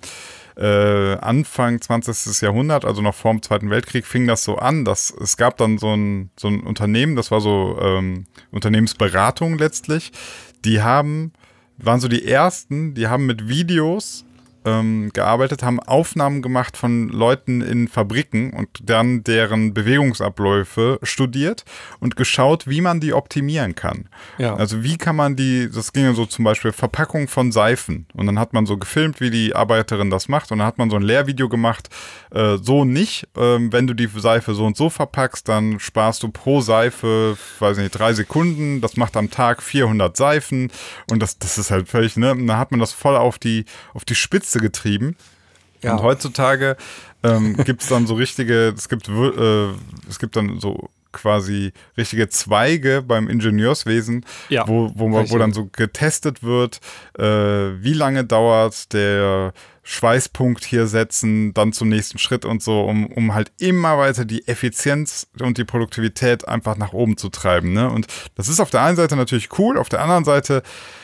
äh, Anfang zwanzigsten Jahrhundert, also noch vor dem Zweiten Weltkrieg, fing das so an, dass es gab dann so ein, so ein Unternehmen, das war so ähm, Unternehmensberatung letztlich, die haben waren so die ersten, die haben mit Videos ähm, gearbeitet, haben Aufnahmen gemacht von Leuten in Fabriken und dann deren Bewegungsabläufe studiert und geschaut, wie man die optimieren kann. Ja. Also wie kann man die, das ging ja so zum Beispiel Verpackung von Seifen und dann hat man so gefilmt, wie die Arbeiterin das macht und dann hat man so ein Lehrvideo gemacht, äh, so nicht, ähm, wenn du die Seife so und so verpackst, dann sparst du pro Seife, weiß nicht, drei Sekunden, das macht am Tag vierhundert Seifen und das, das ist halt völlig, ne, und dann hat man das voll auf die, auf die Spitze getrieben. Ja. Und heutzutage ähm, gibt es dann so richtige, es gibt, äh, es gibt dann so quasi richtige Zweige beim Ingenieurswesen, ja, wo, wo, wo dann so getestet wird, äh, wie lange dauert der Schweißpunkt hier setzen, dann zum nächsten Schritt und so, um, um halt immer weiter die Effizienz und die Produktivität einfach nach oben zu treiben. Ne? Und das ist auf der einen Seite natürlich cool, auf der anderen Seite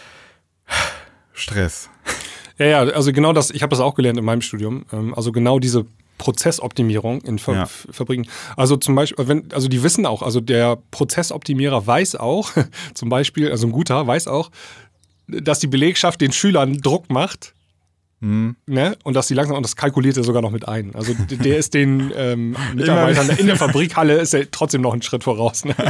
Stress. Ja, ja, also genau das, ich habe das auch gelernt in meinem Studium, also genau diese Prozessoptimierung in Fa- ja. Fabriken. Also zum Beispiel, wenn, also die wissen auch, also der Prozessoptimierer weiß auch, zum Beispiel, also ein guter weiß auch, dass die Belegschaft den Schülern Druck macht, Hm. Ne? Und dass die langsam, und das kalkuliert er sogar noch mit ein. Also der ist den ähm, Mitarbeitern in der Fabrikhalle ist er trotzdem noch einen Schritt voraus. Ne?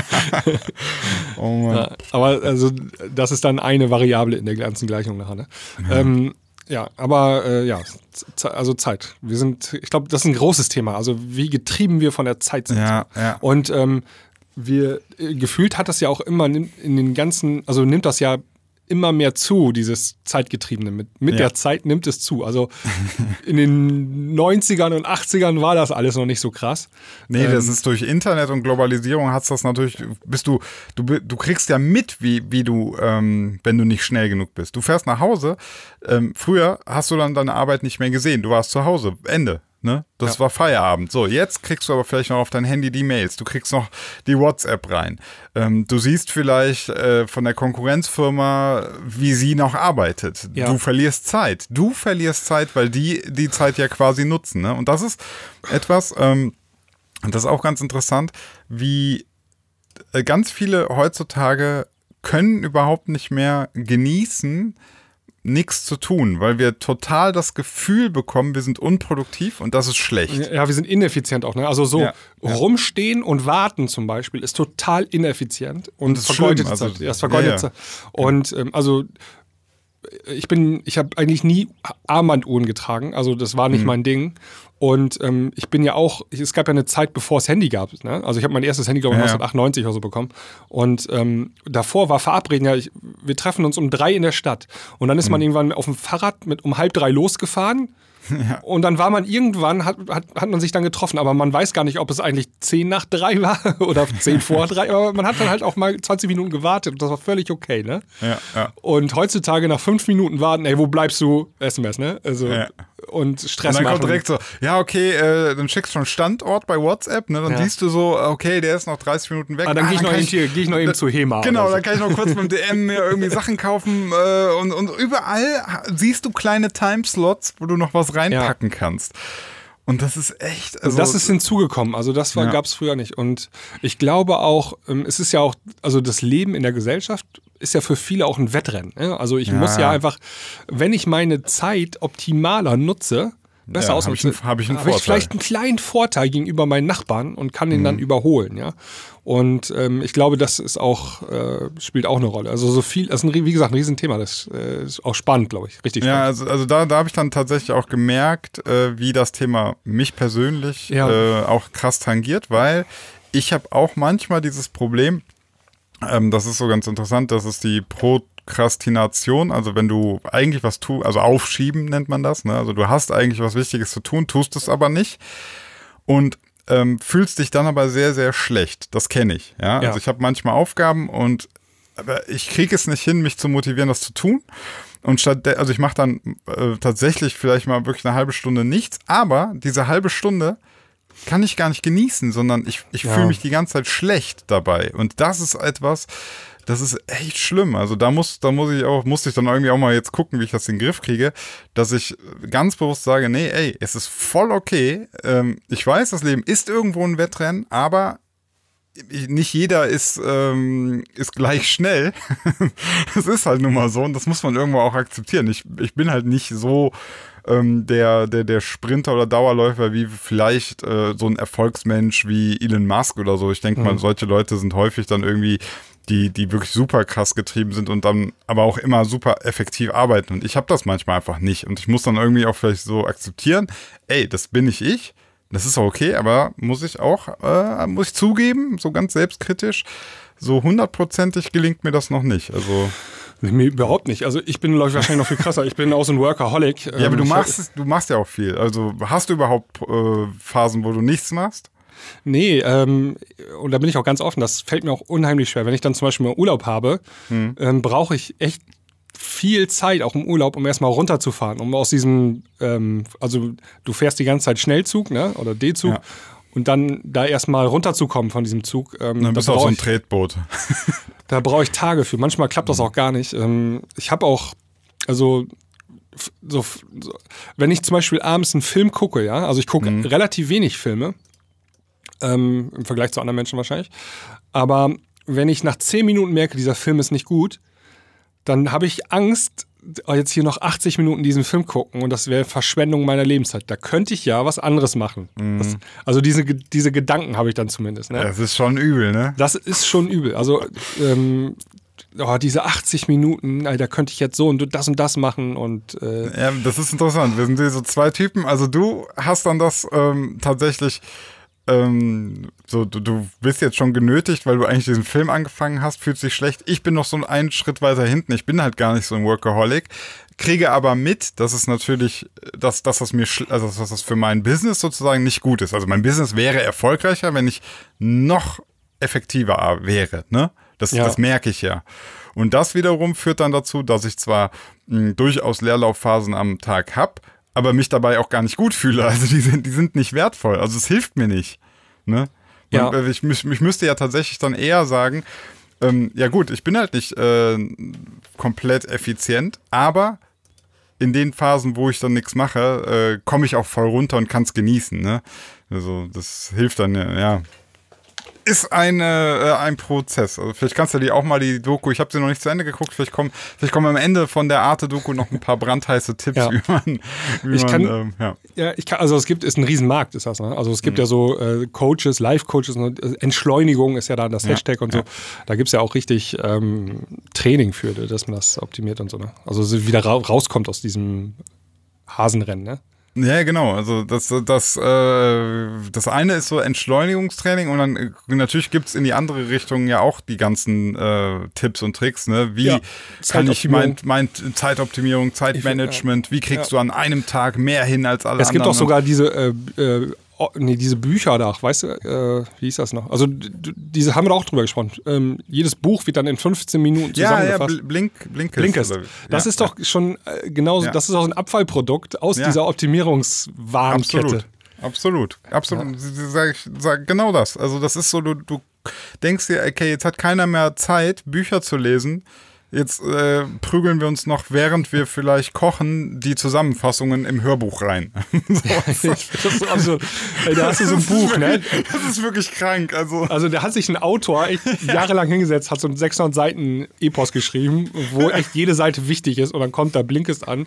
Oh Mann. Ja, aber also das ist dann eine Variable in der ganzen Gleichung nachher. Ne? Ja. Ähm, ja, aber äh, ja, z- also Zeit. Wir sind, ich glaube, das ist ein großes Thema. Also wie getrieben wir von der Zeit sind. Ja, ja. Und ähm, wir äh, gefühlt hat das ja auch immer in, in den ganzen, also nimmt das ja immer mehr zu, dieses Zeitgetriebene. Mit, mit Ja. der Zeit nimmt es zu. Also in den neunzigern und achtzigern war das alles noch nicht so krass. Nee, das Ähm, ist durch Internet und Globalisierung hat's das natürlich, bist du, du, du kriegst ja mit, wie, wie du, ähm, wenn du nicht schnell genug bist. Du fährst nach Hause, ähm, früher hast du dann deine Arbeit nicht mehr gesehen, du warst zu Hause, Ende. Ne? Das Ja. war Feierabend. So, jetzt kriegst du aber vielleicht noch auf dein Handy die Mails. Du kriegst noch die WhatsApp rein. Ähm, du siehst vielleicht äh, von der Konkurrenzfirma, wie sie noch arbeitet. Ja. Du verlierst Zeit. Du verlierst Zeit, weil die die Zeit ja quasi nutzen. Ne? Und das ist etwas, ähm, das ist auch ganz interessant, wie äh, ganz viele heutzutage können überhaupt nicht mehr genießen, nichts zu tun, weil wir total das Gefühl bekommen, wir sind unproduktiv und das ist schlecht. Ja, wir sind ineffizient auch. Ne? Also so Ja, ja. rumstehen und warten zum Beispiel ist total ineffizient und das ist vergeudet schlimm, also- Zeit. Ja, es vergeudet ja, ja. Zeit. Und ähm, also ich bin, ich habe eigentlich nie Armbanduhren getragen, also das war nicht Mhm. mein Ding. Und ähm, ich bin ja auch, ich, es gab ja eine Zeit, bevor es Handy gab. Ne? Also ich habe mein erstes Handy, glaube ich, Ja, ja. neunzehnhundertachtundneunzig oder so bekommen. Und ähm, davor war verabreden, ja, ich, wir treffen uns um drei in der Stadt. Und dann ist Mhm. man irgendwann auf dem Fahrrad mit um halb drei losgefahren. Und dann war man irgendwann, hat, hat, hat man sich dann getroffen, aber man weiß gar nicht, ob es eigentlich zehn nach drei war oder zehn vor drei, aber man hat dann halt auch mal zwanzig Minuten gewartet und das war völlig okay, ne? Ja, ja. Und heutzutage nach fünf Minuten warten, ey, wo bleibst du? S M S, ne? Also, Ja. und Stress Und dann machen. kommt direkt so, ja, okay, äh, dann schickst du einen Standort bei WhatsApp, ne? Dann Ja. siehst du so, okay, der ist noch dreißig Minuten weg. Ah, dann gehe ich, noch kann eben hier- geh ich noch eben zu HEMA. Genau, oder so. dann kann ich noch kurz beim D M mir irgendwie Sachen kaufen äh, und, und überall siehst du kleine Timeslots, wo du noch was reinpacken kannst. Und das ist echt. Also das ist hinzugekommen. Also das Ja. gab es früher nicht. Und ich glaube auch, ähm, es ist ja auch, also das Leben in der Gesellschaft ist ja für viele auch ein Wettrennen. Ne? Also ich Ja. muss ja einfach, wenn ich meine Zeit optimaler nutze, besser Ja, ausnutze, hab ich einen- hab ich einen habe ich Vorteil. vielleicht einen kleinen Vorteil gegenüber meinen Nachbarn und kann den Mhm. dann überholen. Ja. Und ähm, ich glaube, das ist auch, äh, spielt auch eine Rolle. Also so viel, das ist ein, wie gesagt, ein Riesenthema. Das äh, ist auch spannend, glaube ich. Richtig Ja, spannend. also, also da, da habe ich dann tatsächlich auch gemerkt, äh, wie das Thema mich persönlich Ja. äh, auch krass tangiert, weil ich habe auch manchmal dieses Problem, ähm, das ist so ganz interessant, das ist die Prokrastination, also wenn du eigentlich was tust, also aufschieben nennt man das, ne? Also du hast eigentlich was Wichtiges zu tun, tust es aber nicht und ähm, fühlst dich dann aber sehr, sehr schlecht. Das kenne ich, ja. Ja. Also ich habe manchmal Aufgaben und aber ich kriege es nicht hin, mich zu motivieren, das zu tun. Und statt, der, also ich mache dann äh, tatsächlich vielleicht mal wirklich eine halbe Stunde nichts, aber diese halbe Stunde kann ich gar nicht genießen, sondern ich, ich Ja. fühle mich die ganze Zeit schlecht dabei. Und das ist etwas, das ist echt schlimm. Also da muss, da muss ich auch, musste ich dann irgendwie auch mal jetzt gucken, wie ich das in den Griff kriege, dass ich ganz bewusst sage, nee, ey, es ist voll okay. Ähm, ich weiß, das Leben ist irgendwo ein Wettrennen, aber nicht jeder ist, ähm, ist gleich schnell. Das ist halt nun mal so und das muss man irgendwo auch akzeptieren. Ich, ich bin halt nicht so ähm, der, der, der Sprinter oder Dauerläufer wie vielleicht äh, so ein Erfolgsmensch wie Elon Musk oder so. Ich denke mal, solche Leute sind häufig dann irgendwie die, die wirklich super krass getrieben sind und dann aber auch immer super effektiv arbeiten. Und ich habe das manchmal einfach nicht. Und ich muss dann irgendwie auch vielleicht so akzeptieren, ey, das bin nicht ich. Das ist auch okay, aber muss ich auch, äh, muss ich zugeben, so ganz selbstkritisch, so hundertprozentig gelingt mir das noch nicht. Also Mir überhaupt nicht. Also ich bin, glaube ich, wahrscheinlich noch viel krasser. Ich bin auch so ein Workaholic. ja, aber Ähm, du ich- machst es, du machst ja auch viel. Also hast du überhaupt äh, Phasen, wo du nichts machst? Nee, ähm, und da bin ich auch ganz offen, das fällt mir auch unheimlich schwer. Wenn ich dann zum Beispiel mal Urlaub habe, Hm. ähm, brauche ich echt viel Zeit, auch im Urlaub, um erstmal runterzufahren, um aus diesem, ähm, also du fährst die ganze Zeit Schnellzug, ne, oder D-Zug, Ja. und dann da erstmal runterzukommen von diesem Zug. Ähm, Dann da bist du auch so brauche ein ich, Tretboot. da brauche ich Tage für. Manchmal klappt das auch gar nicht. Ähm, ich habe auch, also f- so, f- so, wenn ich zum Beispiel abends einen Film gucke, ja, also ich gucke relativ wenig Filme, ähm, im Vergleich zu anderen Menschen wahrscheinlich, aber wenn ich nach zehn Minuten merke, dieser Film ist nicht gut, dann habe ich Angst, jetzt hier noch achtzig Minuten diesen Film gucken und das wäre Verschwendung meiner Lebenszeit. Da könnte ich ja was anderes machen. Mhm. Das, also diese, diese Gedanken habe ich dann zumindest. Ne? Das ist schon übel, ne? Das ist schon übel. Also ähm, oh, diese achtzig Minuten, da könnte ich jetzt so und das und das machen und äh ja, das ist interessant. Wir sind hier so zwei Typen. Also du hast dann das ähm, tatsächlich ähm, so, du, du bist jetzt schon genötigt, weil du eigentlich diesen Film angefangen hast, fühlst dich schlecht. Ich bin noch so einen Schritt weiter hinten. Ich bin halt gar nicht so ein Workaholic, kriege aber mit, dass es natürlich, dass, dass das mir, also dass das für mein Business sozusagen nicht gut ist. Also mein Business wäre erfolgreicher, wenn ich noch effektiver wäre, ne? Das, ja. das merke ich ja. Und das wiederum führt dann dazu, dass ich zwar mh, durchaus Leerlaufphasen am Tag habe, aber mich dabei auch gar nicht gut fühle. Also die sind, die sind nicht wertvoll. Also es hilft mir nicht. Ne? Ja. Und, äh, ich, ich, ich müsste ja tatsächlich dann eher sagen, ähm, ja gut, ich bin halt nicht äh, komplett effizient, aber in den Phasen, wo ich dann nichts mache, äh, komme ich auch voll runter und kann es genießen. Ne? Also das hilft dann, ja. Ist eine, äh, ein Prozess. Also vielleicht kannst du dir auch mal die Doku, ich habe sie noch nicht zu Ende geguckt, vielleicht kommen, vielleicht kommen am Ende von der Arte-Doku noch ein paar brandheiße Tipps, ja. wie man, wie ich man, kann, ähm, ja. ja, ich kann, also es gibt, ist ein Riesenmarkt, ist das, ne? Also es gibt mhm. ja so äh, Coaches, Live-Coaches, Entschleunigung ist ja da das Hashtag ja, und so. Ja. Da gibt es ja auch richtig ähm, Training für, dass man das optimiert und so, ne? Also wieder ra- rauskommt aus diesem Hasenrennen, ne? Ja, genau. Also das, das, äh, das eine ist so Entschleunigungstraining und dann äh, natürlich gibt's in die andere Richtung ja auch die ganzen äh, Tipps und Tricks. Ne? Wie ja, kann ich mein, mein Zeitoptimierung, Zeitmanagement, wie kriegst ja. du an einem Tag mehr hin als alle es anderen? Es gibt auch sogar ne? diese äh, äh, Oh, nee, diese Bücher da, weißt du, äh, wie hieß das noch? Also d- diese haben wir auch drüber gesprochen. Ähm, jedes Buch wird dann in fünfzehn Minuten zusammengefasst. Ja, ja, Blink, Blinkist. Blinkist. Oder, das ja, ist doch ja. schon äh, genauso, ja. das ist auch ein Abfallprodukt aus ja. dieser Optimierungswarenkette. Absolut, absolut, absolut. Ja. Sag ich, sag genau das. Also das ist so, du, du denkst dir, okay, jetzt hat keiner mehr Zeit, Bücher zu lesen. Jetzt äh, prügeln wir uns noch, während wir vielleicht kochen, die Zusammenfassungen im Hörbuch rein. so, das ist so absurd. Ey, da hast du so ein Buch, ne? Das ist wirklich krank. Also, also da hat sich ein Autor echt jahrelang hingesetzt, hat so ein sechshundert Seiten Epos geschrieben, wo echt jede Seite wichtig ist und dann kommt da Blinkist an,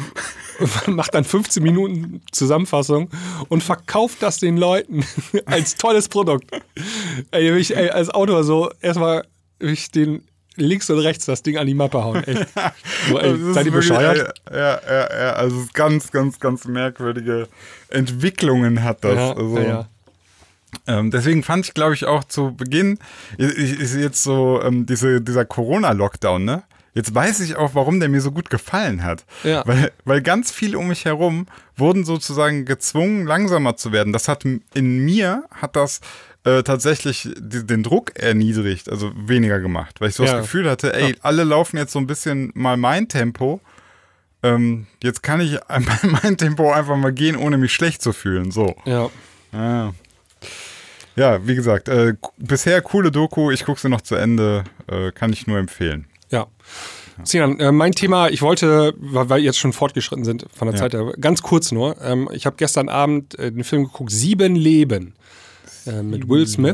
macht dann fünfzehn Minuten Zusammenfassung und verkauft das den Leuten als tolles Produkt. Ey, ich, ey als Autor so erstmal ich den links und rechts das Ding an die Mappe hauen. Echt. So, ey, seid ihr bescheuert? Ja, ja, ja, also ganz, ganz, ganz merkwürdige Entwicklungen hat das. Ja, also, ja. Ähm, deswegen fand ich, glaube ich, auch zu Beginn, ist jetzt so ähm, diese, dieser Corona-Lockdown, ne? Jetzt weiß ich auch, warum der mir so gut gefallen hat. Ja. Weil, weil ganz viele um mich herum wurden sozusagen gezwungen, langsamer zu werden. Das hat in mir, hat das Äh, tatsächlich die, den Druck erniedrigt, also weniger gemacht, weil ich so ja. das Gefühl hatte, ey, ja. alle laufen jetzt so ein bisschen mal mein Tempo, ähm, jetzt kann ich mein Tempo einfach mal gehen, ohne mich schlecht zu fühlen, so. Ja. Ja, ja wie gesagt, äh, bisher coole Doku, ich gucke sie noch zu Ende, äh, kann ich nur empfehlen. Ja. Sinan, äh, mein Thema, ich wollte, weil wir jetzt schon fortgeschritten sind von der ja. Zeit her, ganz kurz nur, ähm, ich habe gestern Abend äh, den Film geguckt, Sieben Leben. Äh, mit Will Smith.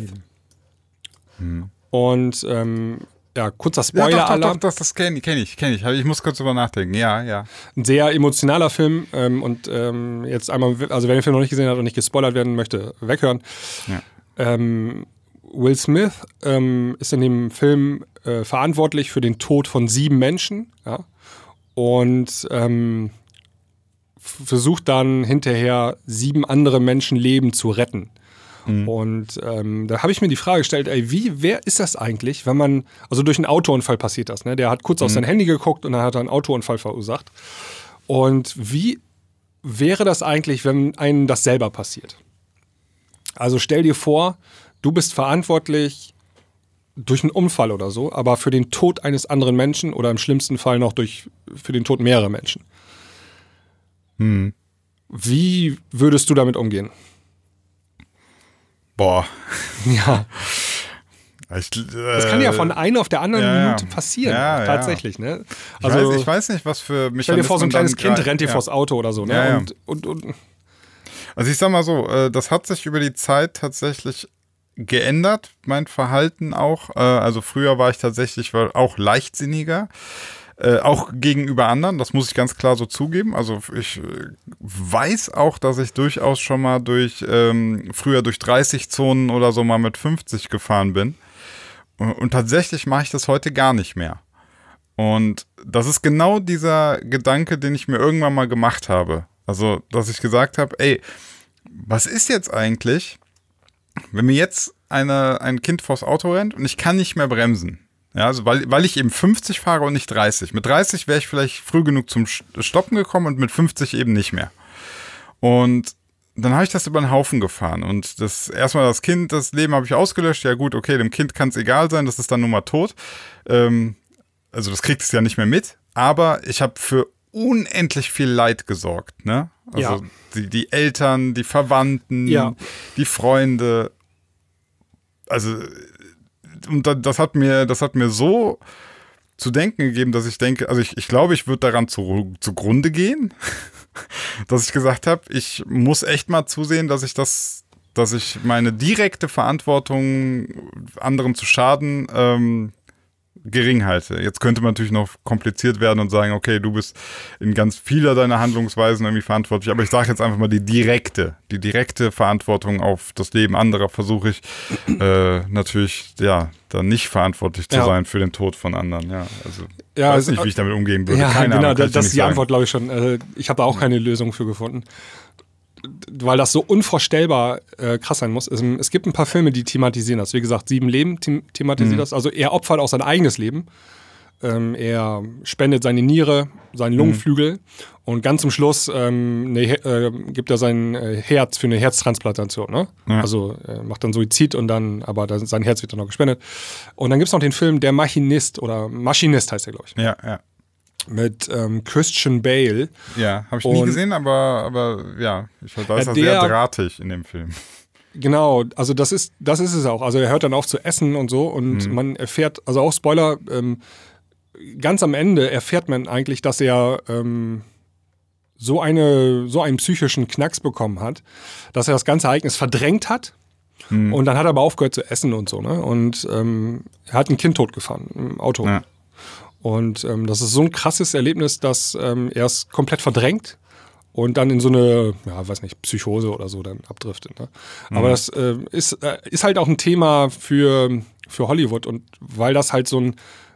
Hm. Und ähm, ja, kurzer Spoiler-Alarm. Ja, doch, doch, doch, das kenne ich, kenne ich, kenne ich. Ich muss kurz drüber nachdenken. Ja, ja. Ein sehr emotionaler Film ähm, und ähm, jetzt einmal, also wer den Film noch nicht gesehen hat und nicht gespoilert werden möchte, weghören. Ja. Ähm, Will Smith ähm, ist in dem Film äh, verantwortlich für den Tod von sieben Menschen, ja, und ähm, f- versucht dann hinterher sieben andere Menschenleben zu retten. Mhm. Und ähm, da habe ich mir die Frage gestellt, ey, wie, wer ist das eigentlich, wenn man, also durch einen Autounfall passiert das, ne? Der hat kurz mhm. auf sein Handy geguckt und dann hat er einen Autounfall verursacht. Und wie wäre das eigentlich, wenn einem das selber passiert? Also stell dir vor, du bist verantwortlich durch einen Unfall oder so, aber für den Tod eines anderen Menschen oder im schlimmsten Fall noch durch, für den Tod mehrerer Menschen. Mhm. Wie würdest du damit umgehen? Boah. Ja. Ich, äh, das kann ja von einer auf der anderen ja, Minute passieren. Ja, tatsächlich, ne? Also, ich weiß, ich weiß nicht, was für Mechanismen. Stell dir vor, so ein kleines Kind dann, rennt dir ja. vors Auto oder so, ne? Ja, ja. Und, und, und. Also ich sag mal so, das hat sich über die Zeit tatsächlich geändert, mein Verhalten auch. Also früher war ich tatsächlich auch leichtsinniger. Äh, auch gegenüber anderen, das muss ich ganz klar so zugeben. Also ich äh, weiß auch, dass ich durchaus schon mal durch, ähm, früher durch dreißig Zonen oder so mal mit fünfzig gefahren bin. Und, und tatsächlich mache ich das heute gar nicht mehr. Und das ist genau dieser Gedanke, den ich mir irgendwann mal gemacht habe. Also, dass ich gesagt habe, ey, was ist jetzt eigentlich, wenn mir jetzt eine, ein Kind vors Auto rennt und ich kann nicht mehr bremsen? Ja, also weil, weil ich eben fünfzig fahre und nicht dreißig. Mit dreißig wäre ich vielleicht früh genug zum Stoppen gekommen und mit fünfzig eben nicht mehr. Und dann habe ich das über den Haufen gefahren. Und das erstmal das Kind, das Leben habe ich ausgelöscht. Ja gut, okay, dem Kind kann es egal sein, das ist dann nun mal tot. Ähm, also das kriegt es ja nicht mehr mit. Aber ich habe für unendlich viel Leid gesorgt. Ne? Also ja. die, die Eltern, die Verwandten, ja. die Freunde. Also und das hat mir, das hat mir so zu denken gegeben, dass ich denke, also ich, ich glaube, ich würde daran zu, zugrunde gehen, dass ich gesagt habe, ich muss echt mal zusehen, dass ich das, dass ich meine direkte Verantwortung, anderen zu schaden, ähm, gering halte. Jetzt könnte man natürlich noch kompliziert werden und sagen, okay, du bist in ganz vieler deiner Handlungsweisen irgendwie verantwortlich, aber ich sage jetzt einfach mal die direkte, die direkte Verantwortung auf das Leben anderer versuche ich äh, natürlich, ja, dann nicht verantwortlich zu ja. sein für den Tod von anderen, ja, also ich ja, weiß also, nicht, wie ich damit umgehen würde. Ja, Keine genau, Ahnung, das, das ist die sagen. Antwort, glaube ich schon. Also, ich habe da auch keine Lösung für gefunden. Weil das so unvorstellbar äh, krass sein muss. Es, es gibt ein paar Filme, die thematisieren das. Wie gesagt, Sieben Leben them- thematisiert mhm. das. Also er opfert auch sein eigenes Leben. Ähm, er spendet seine Niere, seinen Lungenflügel mhm. und ganz zum Schluss ähm, ne, äh, gibt er sein äh, Herz für eine Herztransplantation. Ne? Ja. Also er macht dann Suizid und dann, aber dann, sein Herz wird dann noch gespendet. Und dann gibt es noch den Film Der Machinist oder Maschinist heißt er, glaube ich. Ja, ja. Mit ähm, Christian Bale. Ja, habe ich nie gesehen, aber, aber ja, ich weiß, da ist er sehr drahtig in dem Film. Genau, also das ist, das ist es auch. Also er hört dann auf zu essen und so und mhm. man erfährt, also auch Spoiler, ähm, ganz am Ende erfährt man eigentlich, dass er ähm, so, eine, so einen psychischen Knacks bekommen hat, dass er das ganze Ereignis verdrängt hat. Mhm. Und dann hat er aber aufgehört zu essen und so. Ne? Und ähm, er hat ein Kind totgefahren im Auto. Ja. Und ähm, das ist so ein krasses Erlebnis, dass ähm, er es komplett verdrängt und dann in so eine, ja, weiß nicht, Psychose oder so dann abdriftet. Ne? Mhm. Aber das äh, ist, äh, ist halt auch ein Thema für, für Hollywood und weil das halt so ein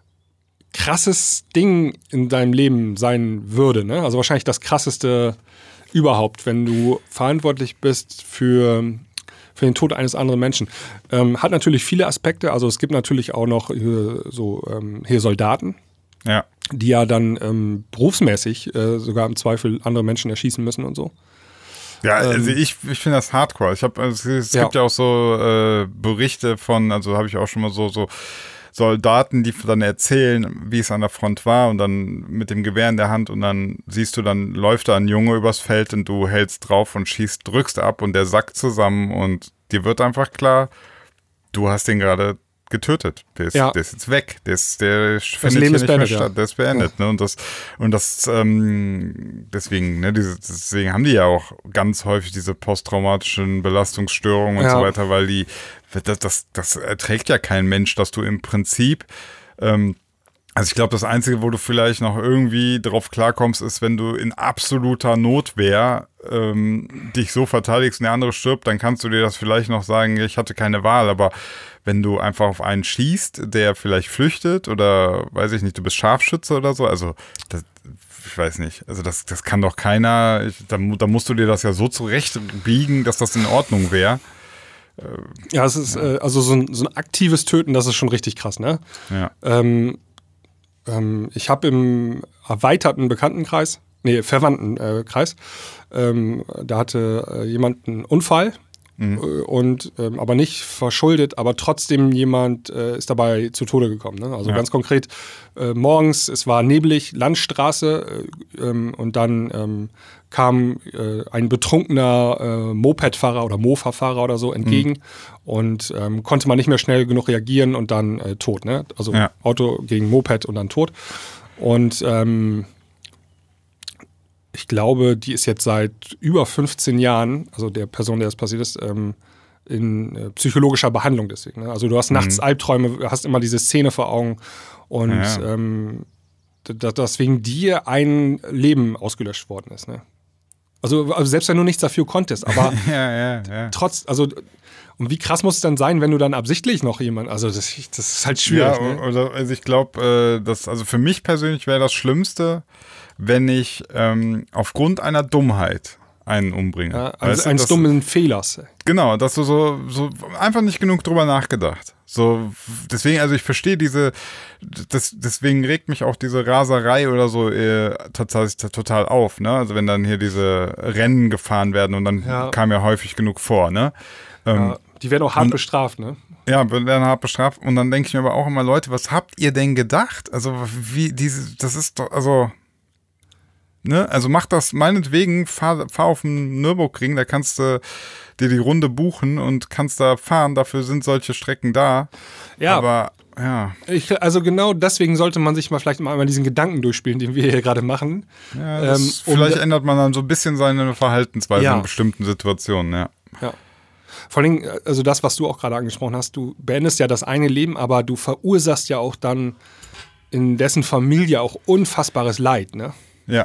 krasses Ding in deinem Leben sein würde. Ne? Also wahrscheinlich das krasseste überhaupt, wenn du verantwortlich bist für für den Tod eines anderen Menschen. Ähm, hat natürlich viele Aspekte. Also es gibt natürlich auch noch hier, so ähm, hier Soldaten, ja. die ja dann ähm, berufsmäßig äh, sogar im Zweifel andere Menschen erschießen müssen und so. Ja, also ähm, ich, ich finde das hardcore. Ich hab, also es, es ja. gibt ja auch so äh, Berichte von, also habe ich auch schon mal so, so Soldaten, die dann erzählen, wie es an der Front war und dann mit dem Gewehr in der Hand und dann siehst du, dann läuft da ein Junge übers Feld und du hältst drauf und schießt, drückst ab und der sackt zusammen und dir wird einfach klar, du hast den gerade getötet. Der ist, ja. der ist jetzt weg. Der, ist, der das findet Leben hier ist nicht beendet, mehr statt. Ja. Der ist beendet. Ja. Ne? Und das, und das ähm, deswegen, ne, diese, deswegen haben die ja auch ganz häufig diese posttraumatischen Belastungsstörungen und ja. so weiter, weil die, das, das, das erträgt ja kein Mensch, dass du im Prinzip ähm, also ich glaube, das Einzige, wo du vielleicht noch irgendwie drauf klarkommst, ist, wenn du in absoluter Notwehr ähm, dich so verteidigst und der andere stirbt, dann kannst du dir das vielleicht noch sagen, ich hatte keine Wahl, aber wenn du einfach auf einen schießt, der vielleicht flüchtet oder, weiß ich nicht, du bist Scharfschütze oder so, also das, ich weiß nicht, also das, das kann doch keiner, ich, da, da musst du dir das ja so zurechtbiegen, dass das in Ordnung wäre. Äh, ja, es ist ja. Äh, also so ein, so ein aktives Töten, das ist schon richtig krass, ne? Ja. Ähm, Ich habe im erweiterten Bekanntenkreis, nee, Verwandtenkreis, ähm, da hatte äh, jemand einen Unfall, mhm. äh, und ähm, aber nicht verschuldet, aber trotzdem jemand äh, ist dabei zu Tode gekommen. Ne? Also ja. ganz konkret, äh, morgens, es war neblig, Landstraße äh, ähm, und dann ähm, kam äh, ein betrunkener äh, Mopedfahrer oder Mofa-Fahrer oder so entgegen mhm. und ähm, konnte man nicht mehr schnell genug reagieren und dann äh, tot. Ne? Also ja. Auto gegen Moped und dann tot. Und ähm, ich glaube, die ist jetzt seit über fünfzehn Jahren, also der Person, der das passiert ist, ähm, in äh, psychologischer Behandlung deswegen. Ne? Also du hast nachts mhm. Albträume, hast immer diese Szene vor Augen und ja. ähm, dass, dass wegen dir ein Leben ausgelöscht worden ist. Ne? Also, also selbst wenn du nichts dafür konntest, aber ja, ja, ja. trotz, also und wie krass muss es dann sein, wenn du dann absichtlich noch jemand, also das, das ist halt schwierig. Ja, ne? oder, also ich glaube, äh, das, also für mich persönlich wäre das Schlimmste, wenn ich ähm, aufgrund einer Dummheit einen umbringe. Ja, Weißt also du, eines das- dummen Fehlers. Genau, dass du so, so einfach nicht genug drüber nachgedacht. So, deswegen, also ich verstehe diese, das, deswegen regt mich auch diese Raserei oder so äh, tatsächlich total auf, ne? Also wenn dann hier diese Rennen gefahren werden und dann Ja. kam ja häufig genug vor, ne? Ähm, Ja, die werden auch hart und- bestraft, ne? Ja, werden hart bestraft. Und dann denke ich mir aber auch immer, Leute, was habt ihr denn gedacht? Also, wie diese, das ist doch, also, ne? Also mach das meinetwegen, fahr, fahr auf den Nürburgring, da kannst du dir die Runde buchen und kannst da fahren, dafür sind solche Strecken da. Ja. Aber, ja. Ich, also genau deswegen sollte man sich mal vielleicht mal einmal diesen Gedanken durchspielen, den wir hier gerade machen. ja das, Ähm, um- vielleicht ändert man dann so ein bisschen seine Verhaltensweise Ja. in bestimmten Situationen, ja. Ja. Vor allem, also das, was du auch gerade angesprochen hast, du beendest ja das eine Leben, aber du verursachst ja auch dann in dessen Familie auch unfassbares Leid, ne? Ja.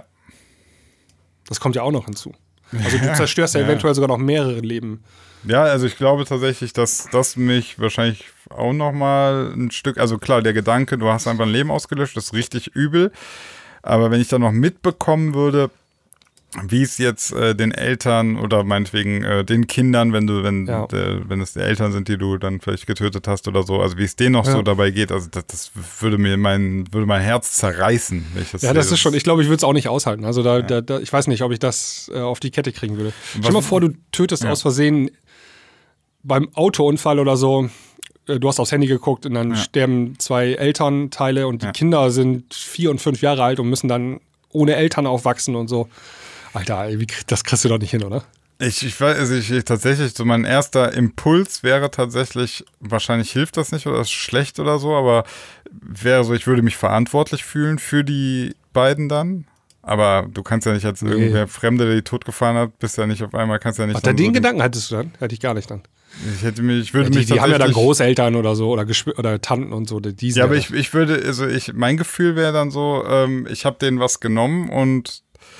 Das kommt ja auch noch hinzu. Also du zerstörst ja, Ja. eventuell sogar noch mehrere Leben. Ja, also ich glaube tatsächlich, dass das mich wahrscheinlich auch nochmal ein Stück, also klar, der Gedanke, du hast einfach ein Leben ausgelöscht, das ist richtig übel. Aber wenn ich dann noch mitbekommen würde, wie es jetzt äh, den Eltern oder meinetwegen äh, den Kindern, wenn du, wenn, Ja. der, wenn es die Eltern sind, die du dann vielleicht getötet hast oder so, also wie es denen noch Ja. so dabei geht, also das, das würde mir mein, würde mein Herz zerreißen, wenn ich das Ja, sehe. das ist schon, ich glaube, ich würde es auch nicht aushalten. Also da, da, da, ich weiß nicht, ob ich das äh, auf die Kette kriegen würde. Stell dir mal vor, du tötest Ja. aus Versehen beim Autounfall oder so, äh, du hast aufs Handy geguckt und dann Ja. sterben zwei Elternteile und die Ja. Kinder sind vier und fünf Jahre alt und müssen dann ohne Eltern aufwachsen und so. Alter, ey, wie, das kriegst du doch nicht hin, oder? Ich, ich weiß, also ich, ich tatsächlich, so mein erster Impuls wäre tatsächlich, wahrscheinlich hilft das nicht oder ist schlecht oder so, aber wäre so, ich würde mich verantwortlich fühlen für die beiden dann. Aber du kannst ja nicht als Nee. irgendwer Fremde, der die totgefahren hat, bist ja nicht auf einmal, kannst ja nicht. Ach, dann den so Gedanken hattest du dann? Hätte ich gar nicht dann. Ich hätte mich, ich würde Ja, die mich die haben ja dann tatsächlich- Großeltern oder so oder, Geschw- oder Tanten und so. Die die sind Ja, aber ja ich, ich würde, also ich, mein Gefühl wäre dann so, ähm, ich habe denen was genommen und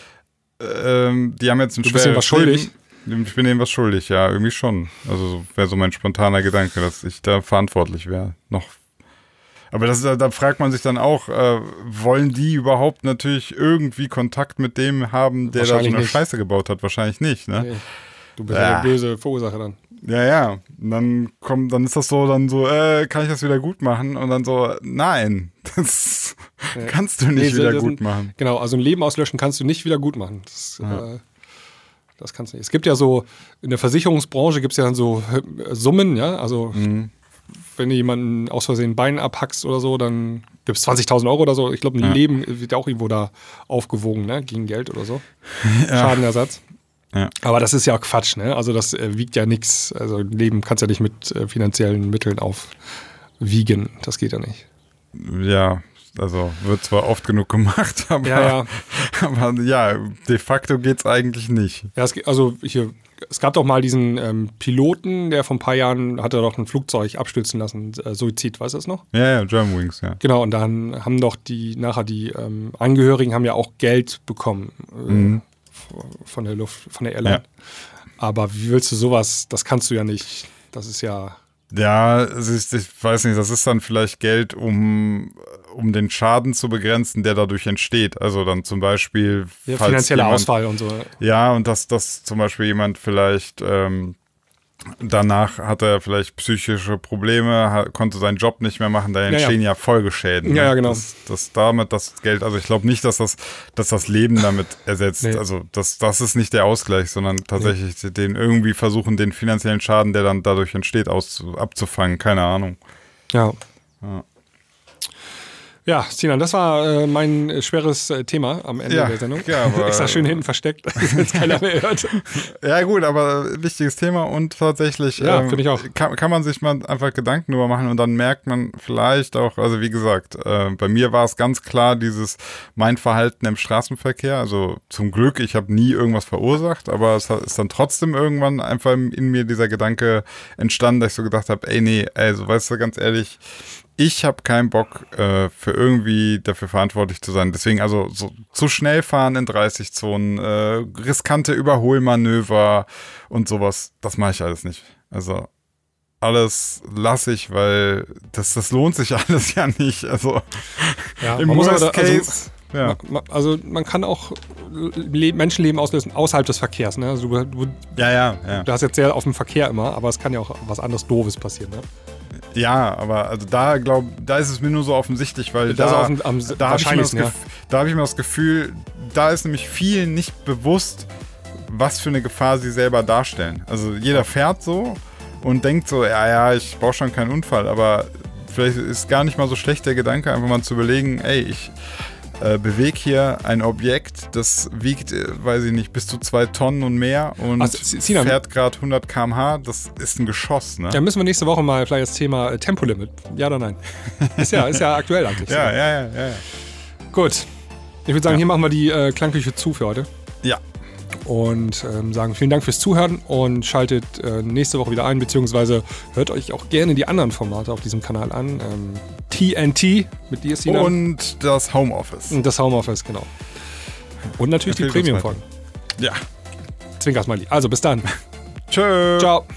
ähm, die haben jetzt ein Du bist denen schweres was schuldig? Leben. Ich bin denen was schuldig, ja, irgendwie schon. Also so wäre so mein spontaner Gedanke, dass ich da verantwortlich wäre. Noch. Aber das, da, da fragt man sich dann auch, äh, wollen die überhaupt natürlich irgendwie Kontakt mit dem haben, der da so Wahrscheinlich eine nicht. Scheiße gebaut hat? Wahrscheinlich nicht, ne? Nee. Du bist ja Ja. der böse Verursacher dann. Ja, ja. Und dann kommt, dann ist das so, dann so, äh, kann ich das wieder gut machen? Und dann so, nein, das kannst du nicht Nee, wieder das- gut machen. Genau, also ein Leben auslöschen kannst du nicht wieder gut machen. Das, äh, das kannst du nicht. Es gibt ja so, in der Versicherungsbranche gibt es ja dann so äh, Summen, ja, also Mhm. wenn du jemanden aus Versehen ein Bein abhackst oder so, dann gibt es zwanzigtausend Euro oder so. Ich glaube, ein Ja. Leben wird ja auch irgendwo da aufgewogen, ne, gegen Geld oder so. Schadenersatz. Ja. Aber das ist ja Quatsch, ne? Also das äh, wiegt ja nichts. Also ein Leben kannst du ja nicht mit äh, finanziellen Mitteln aufwiegen. Das geht ja nicht. Ja, also wird zwar oft genug gemacht, aber Ja, ja. aber ja, de facto geht's eigentlich nicht. Ja, es, ge- also hier, es gab doch mal diesen ähm, Piloten, der vor ein paar Jahren hat er doch ein Flugzeug abstürzen lassen, äh, Suizid, weißt du das noch? Ja, ja, Germanwings, ja. Genau, und dann haben doch die, nachher die ähm, Angehörigen haben ja auch Geld bekommen äh, Mhm. von der Luft, von der Airline. Aber wie willst du sowas, das kannst du ja nicht, das ist ja, Ja, es ist, ich weiß nicht, das ist dann vielleicht Geld, um, um den Schaden zu begrenzen, der dadurch entsteht. Also dann zum Beispiel ja falls finanzieller jemand, Ausfall und so. Ja, und dass, dass zum Beispiel jemand vielleicht ähm, danach hat er vielleicht psychische Probleme, ha- konnte seinen Job nicht mehr machen, da ja. entstehen ja, Folgeschäden. Ja, ne? ja, genau. Das, das damit das Geld, also ich glaube nicht, dass das, dass das Leben damit ersetzt. Nee. Also das, das ist nicht der Ausgleich, sondern tatsächlich den irgendwie versuchen, den finanziellen Schaden, der dann dadurch entsteht, auszu, abzufangen. Keine Ahnung. Ja. Ja. Ja, Sinan, das war äh, mein äh, schweres äh, Thema am Ende Ja, der Sendung. ja, aber- Extra schön hinten versteckt, dass jetzt keiner mehr hört. Ja gut, aber wichtiges Thema und tatsächlich Ja, ähm, finde ich auch. Kann, kann man sich mal einfach Gedanken drüber machen und dann merkt man vielleicht auch, also wie gesagt, äh, bei mir war es ganz klar dieses mein Verhalten im Straßenverkehr, also zum Glück, ich habe nie irgendwas verursacht, aber es hat- ist dann trotzdem irgendwann einfach in mir dieser Gedanke entstanden, dass ich so gedacht habe, ey nee, also weißt du, ganz ehrlich, ich habe keinen Bock, äh, für irgendwie dafür verantwortlich zu sein. Deswegen also so zu schnell fahren in dreißig Zonen, äh, riskante Überholmanöver und sowas, das mache ich alles nicht. Also alles lasse ich, weil das, das lohnt sich alles ja nicht. Also Ja, im man muss Worst aber da- also- Case, ja. Ma- ma- Also man kann auch Le Menschenleben auslösen außerhalb des Verkehrs. Ne? Also du, du, ja, ja, ja. du hast jetzt sehr auf dem Verkehr immer, aber es kann ja auch was anderes Doofes passieren. Ne? Ja, aber also da glaub, da ist es mir nur so offensichtlich, weil Das da, ist auf dem- am da habe ich, mir das wahrscheinlichsten, ja. Gef- da hab ich mir das Gefühl, da ist nämlich vielen nicht bewusst, was für eine Gefahr sie selber darstellen. Also jeder fährt so und denkt so, ja, ja, ich brauche schon keinen Unfall, aber vielleicht ist gar nicht mal so schlecht der Gedanke, einfach mal zu überlegen, ey, ich äh, bewege hier ein Objekt, das wiegt, äh, weiß ich nicht, bis zu zwei Tonnen und mehr und Also, Sinan- fährt gerade hundert Kilometer pro Stunde, das ist ein Geschoss, ne? Da müssen wir nächste Woche mal vielleicht das Thema äh, Tempolimit. Ja oder nein? Ist ja, ist ja aktuell eigentlich. Ja, ja, ja, ja. ja. Gut. Ich würde sagen, Ja. hier machen wir die äh, Klangküche zu für heute. Ja. Und ähm, sagen vielen Dank fürs Zuhören und schaltet äh, nächste Woche wieder ein, beziehungsweise hört euch auch gerne die anderen Formate auf diesem Kanal an. Ähm, T N T mit dir, Sinan. Und das Homeoffice. Und das Homeoffice, genau. Und natürlich die Empfehlt uns Premium-Folgen. Ja. Zwinker Smiley. Also bis dann. Tschö. Ciao.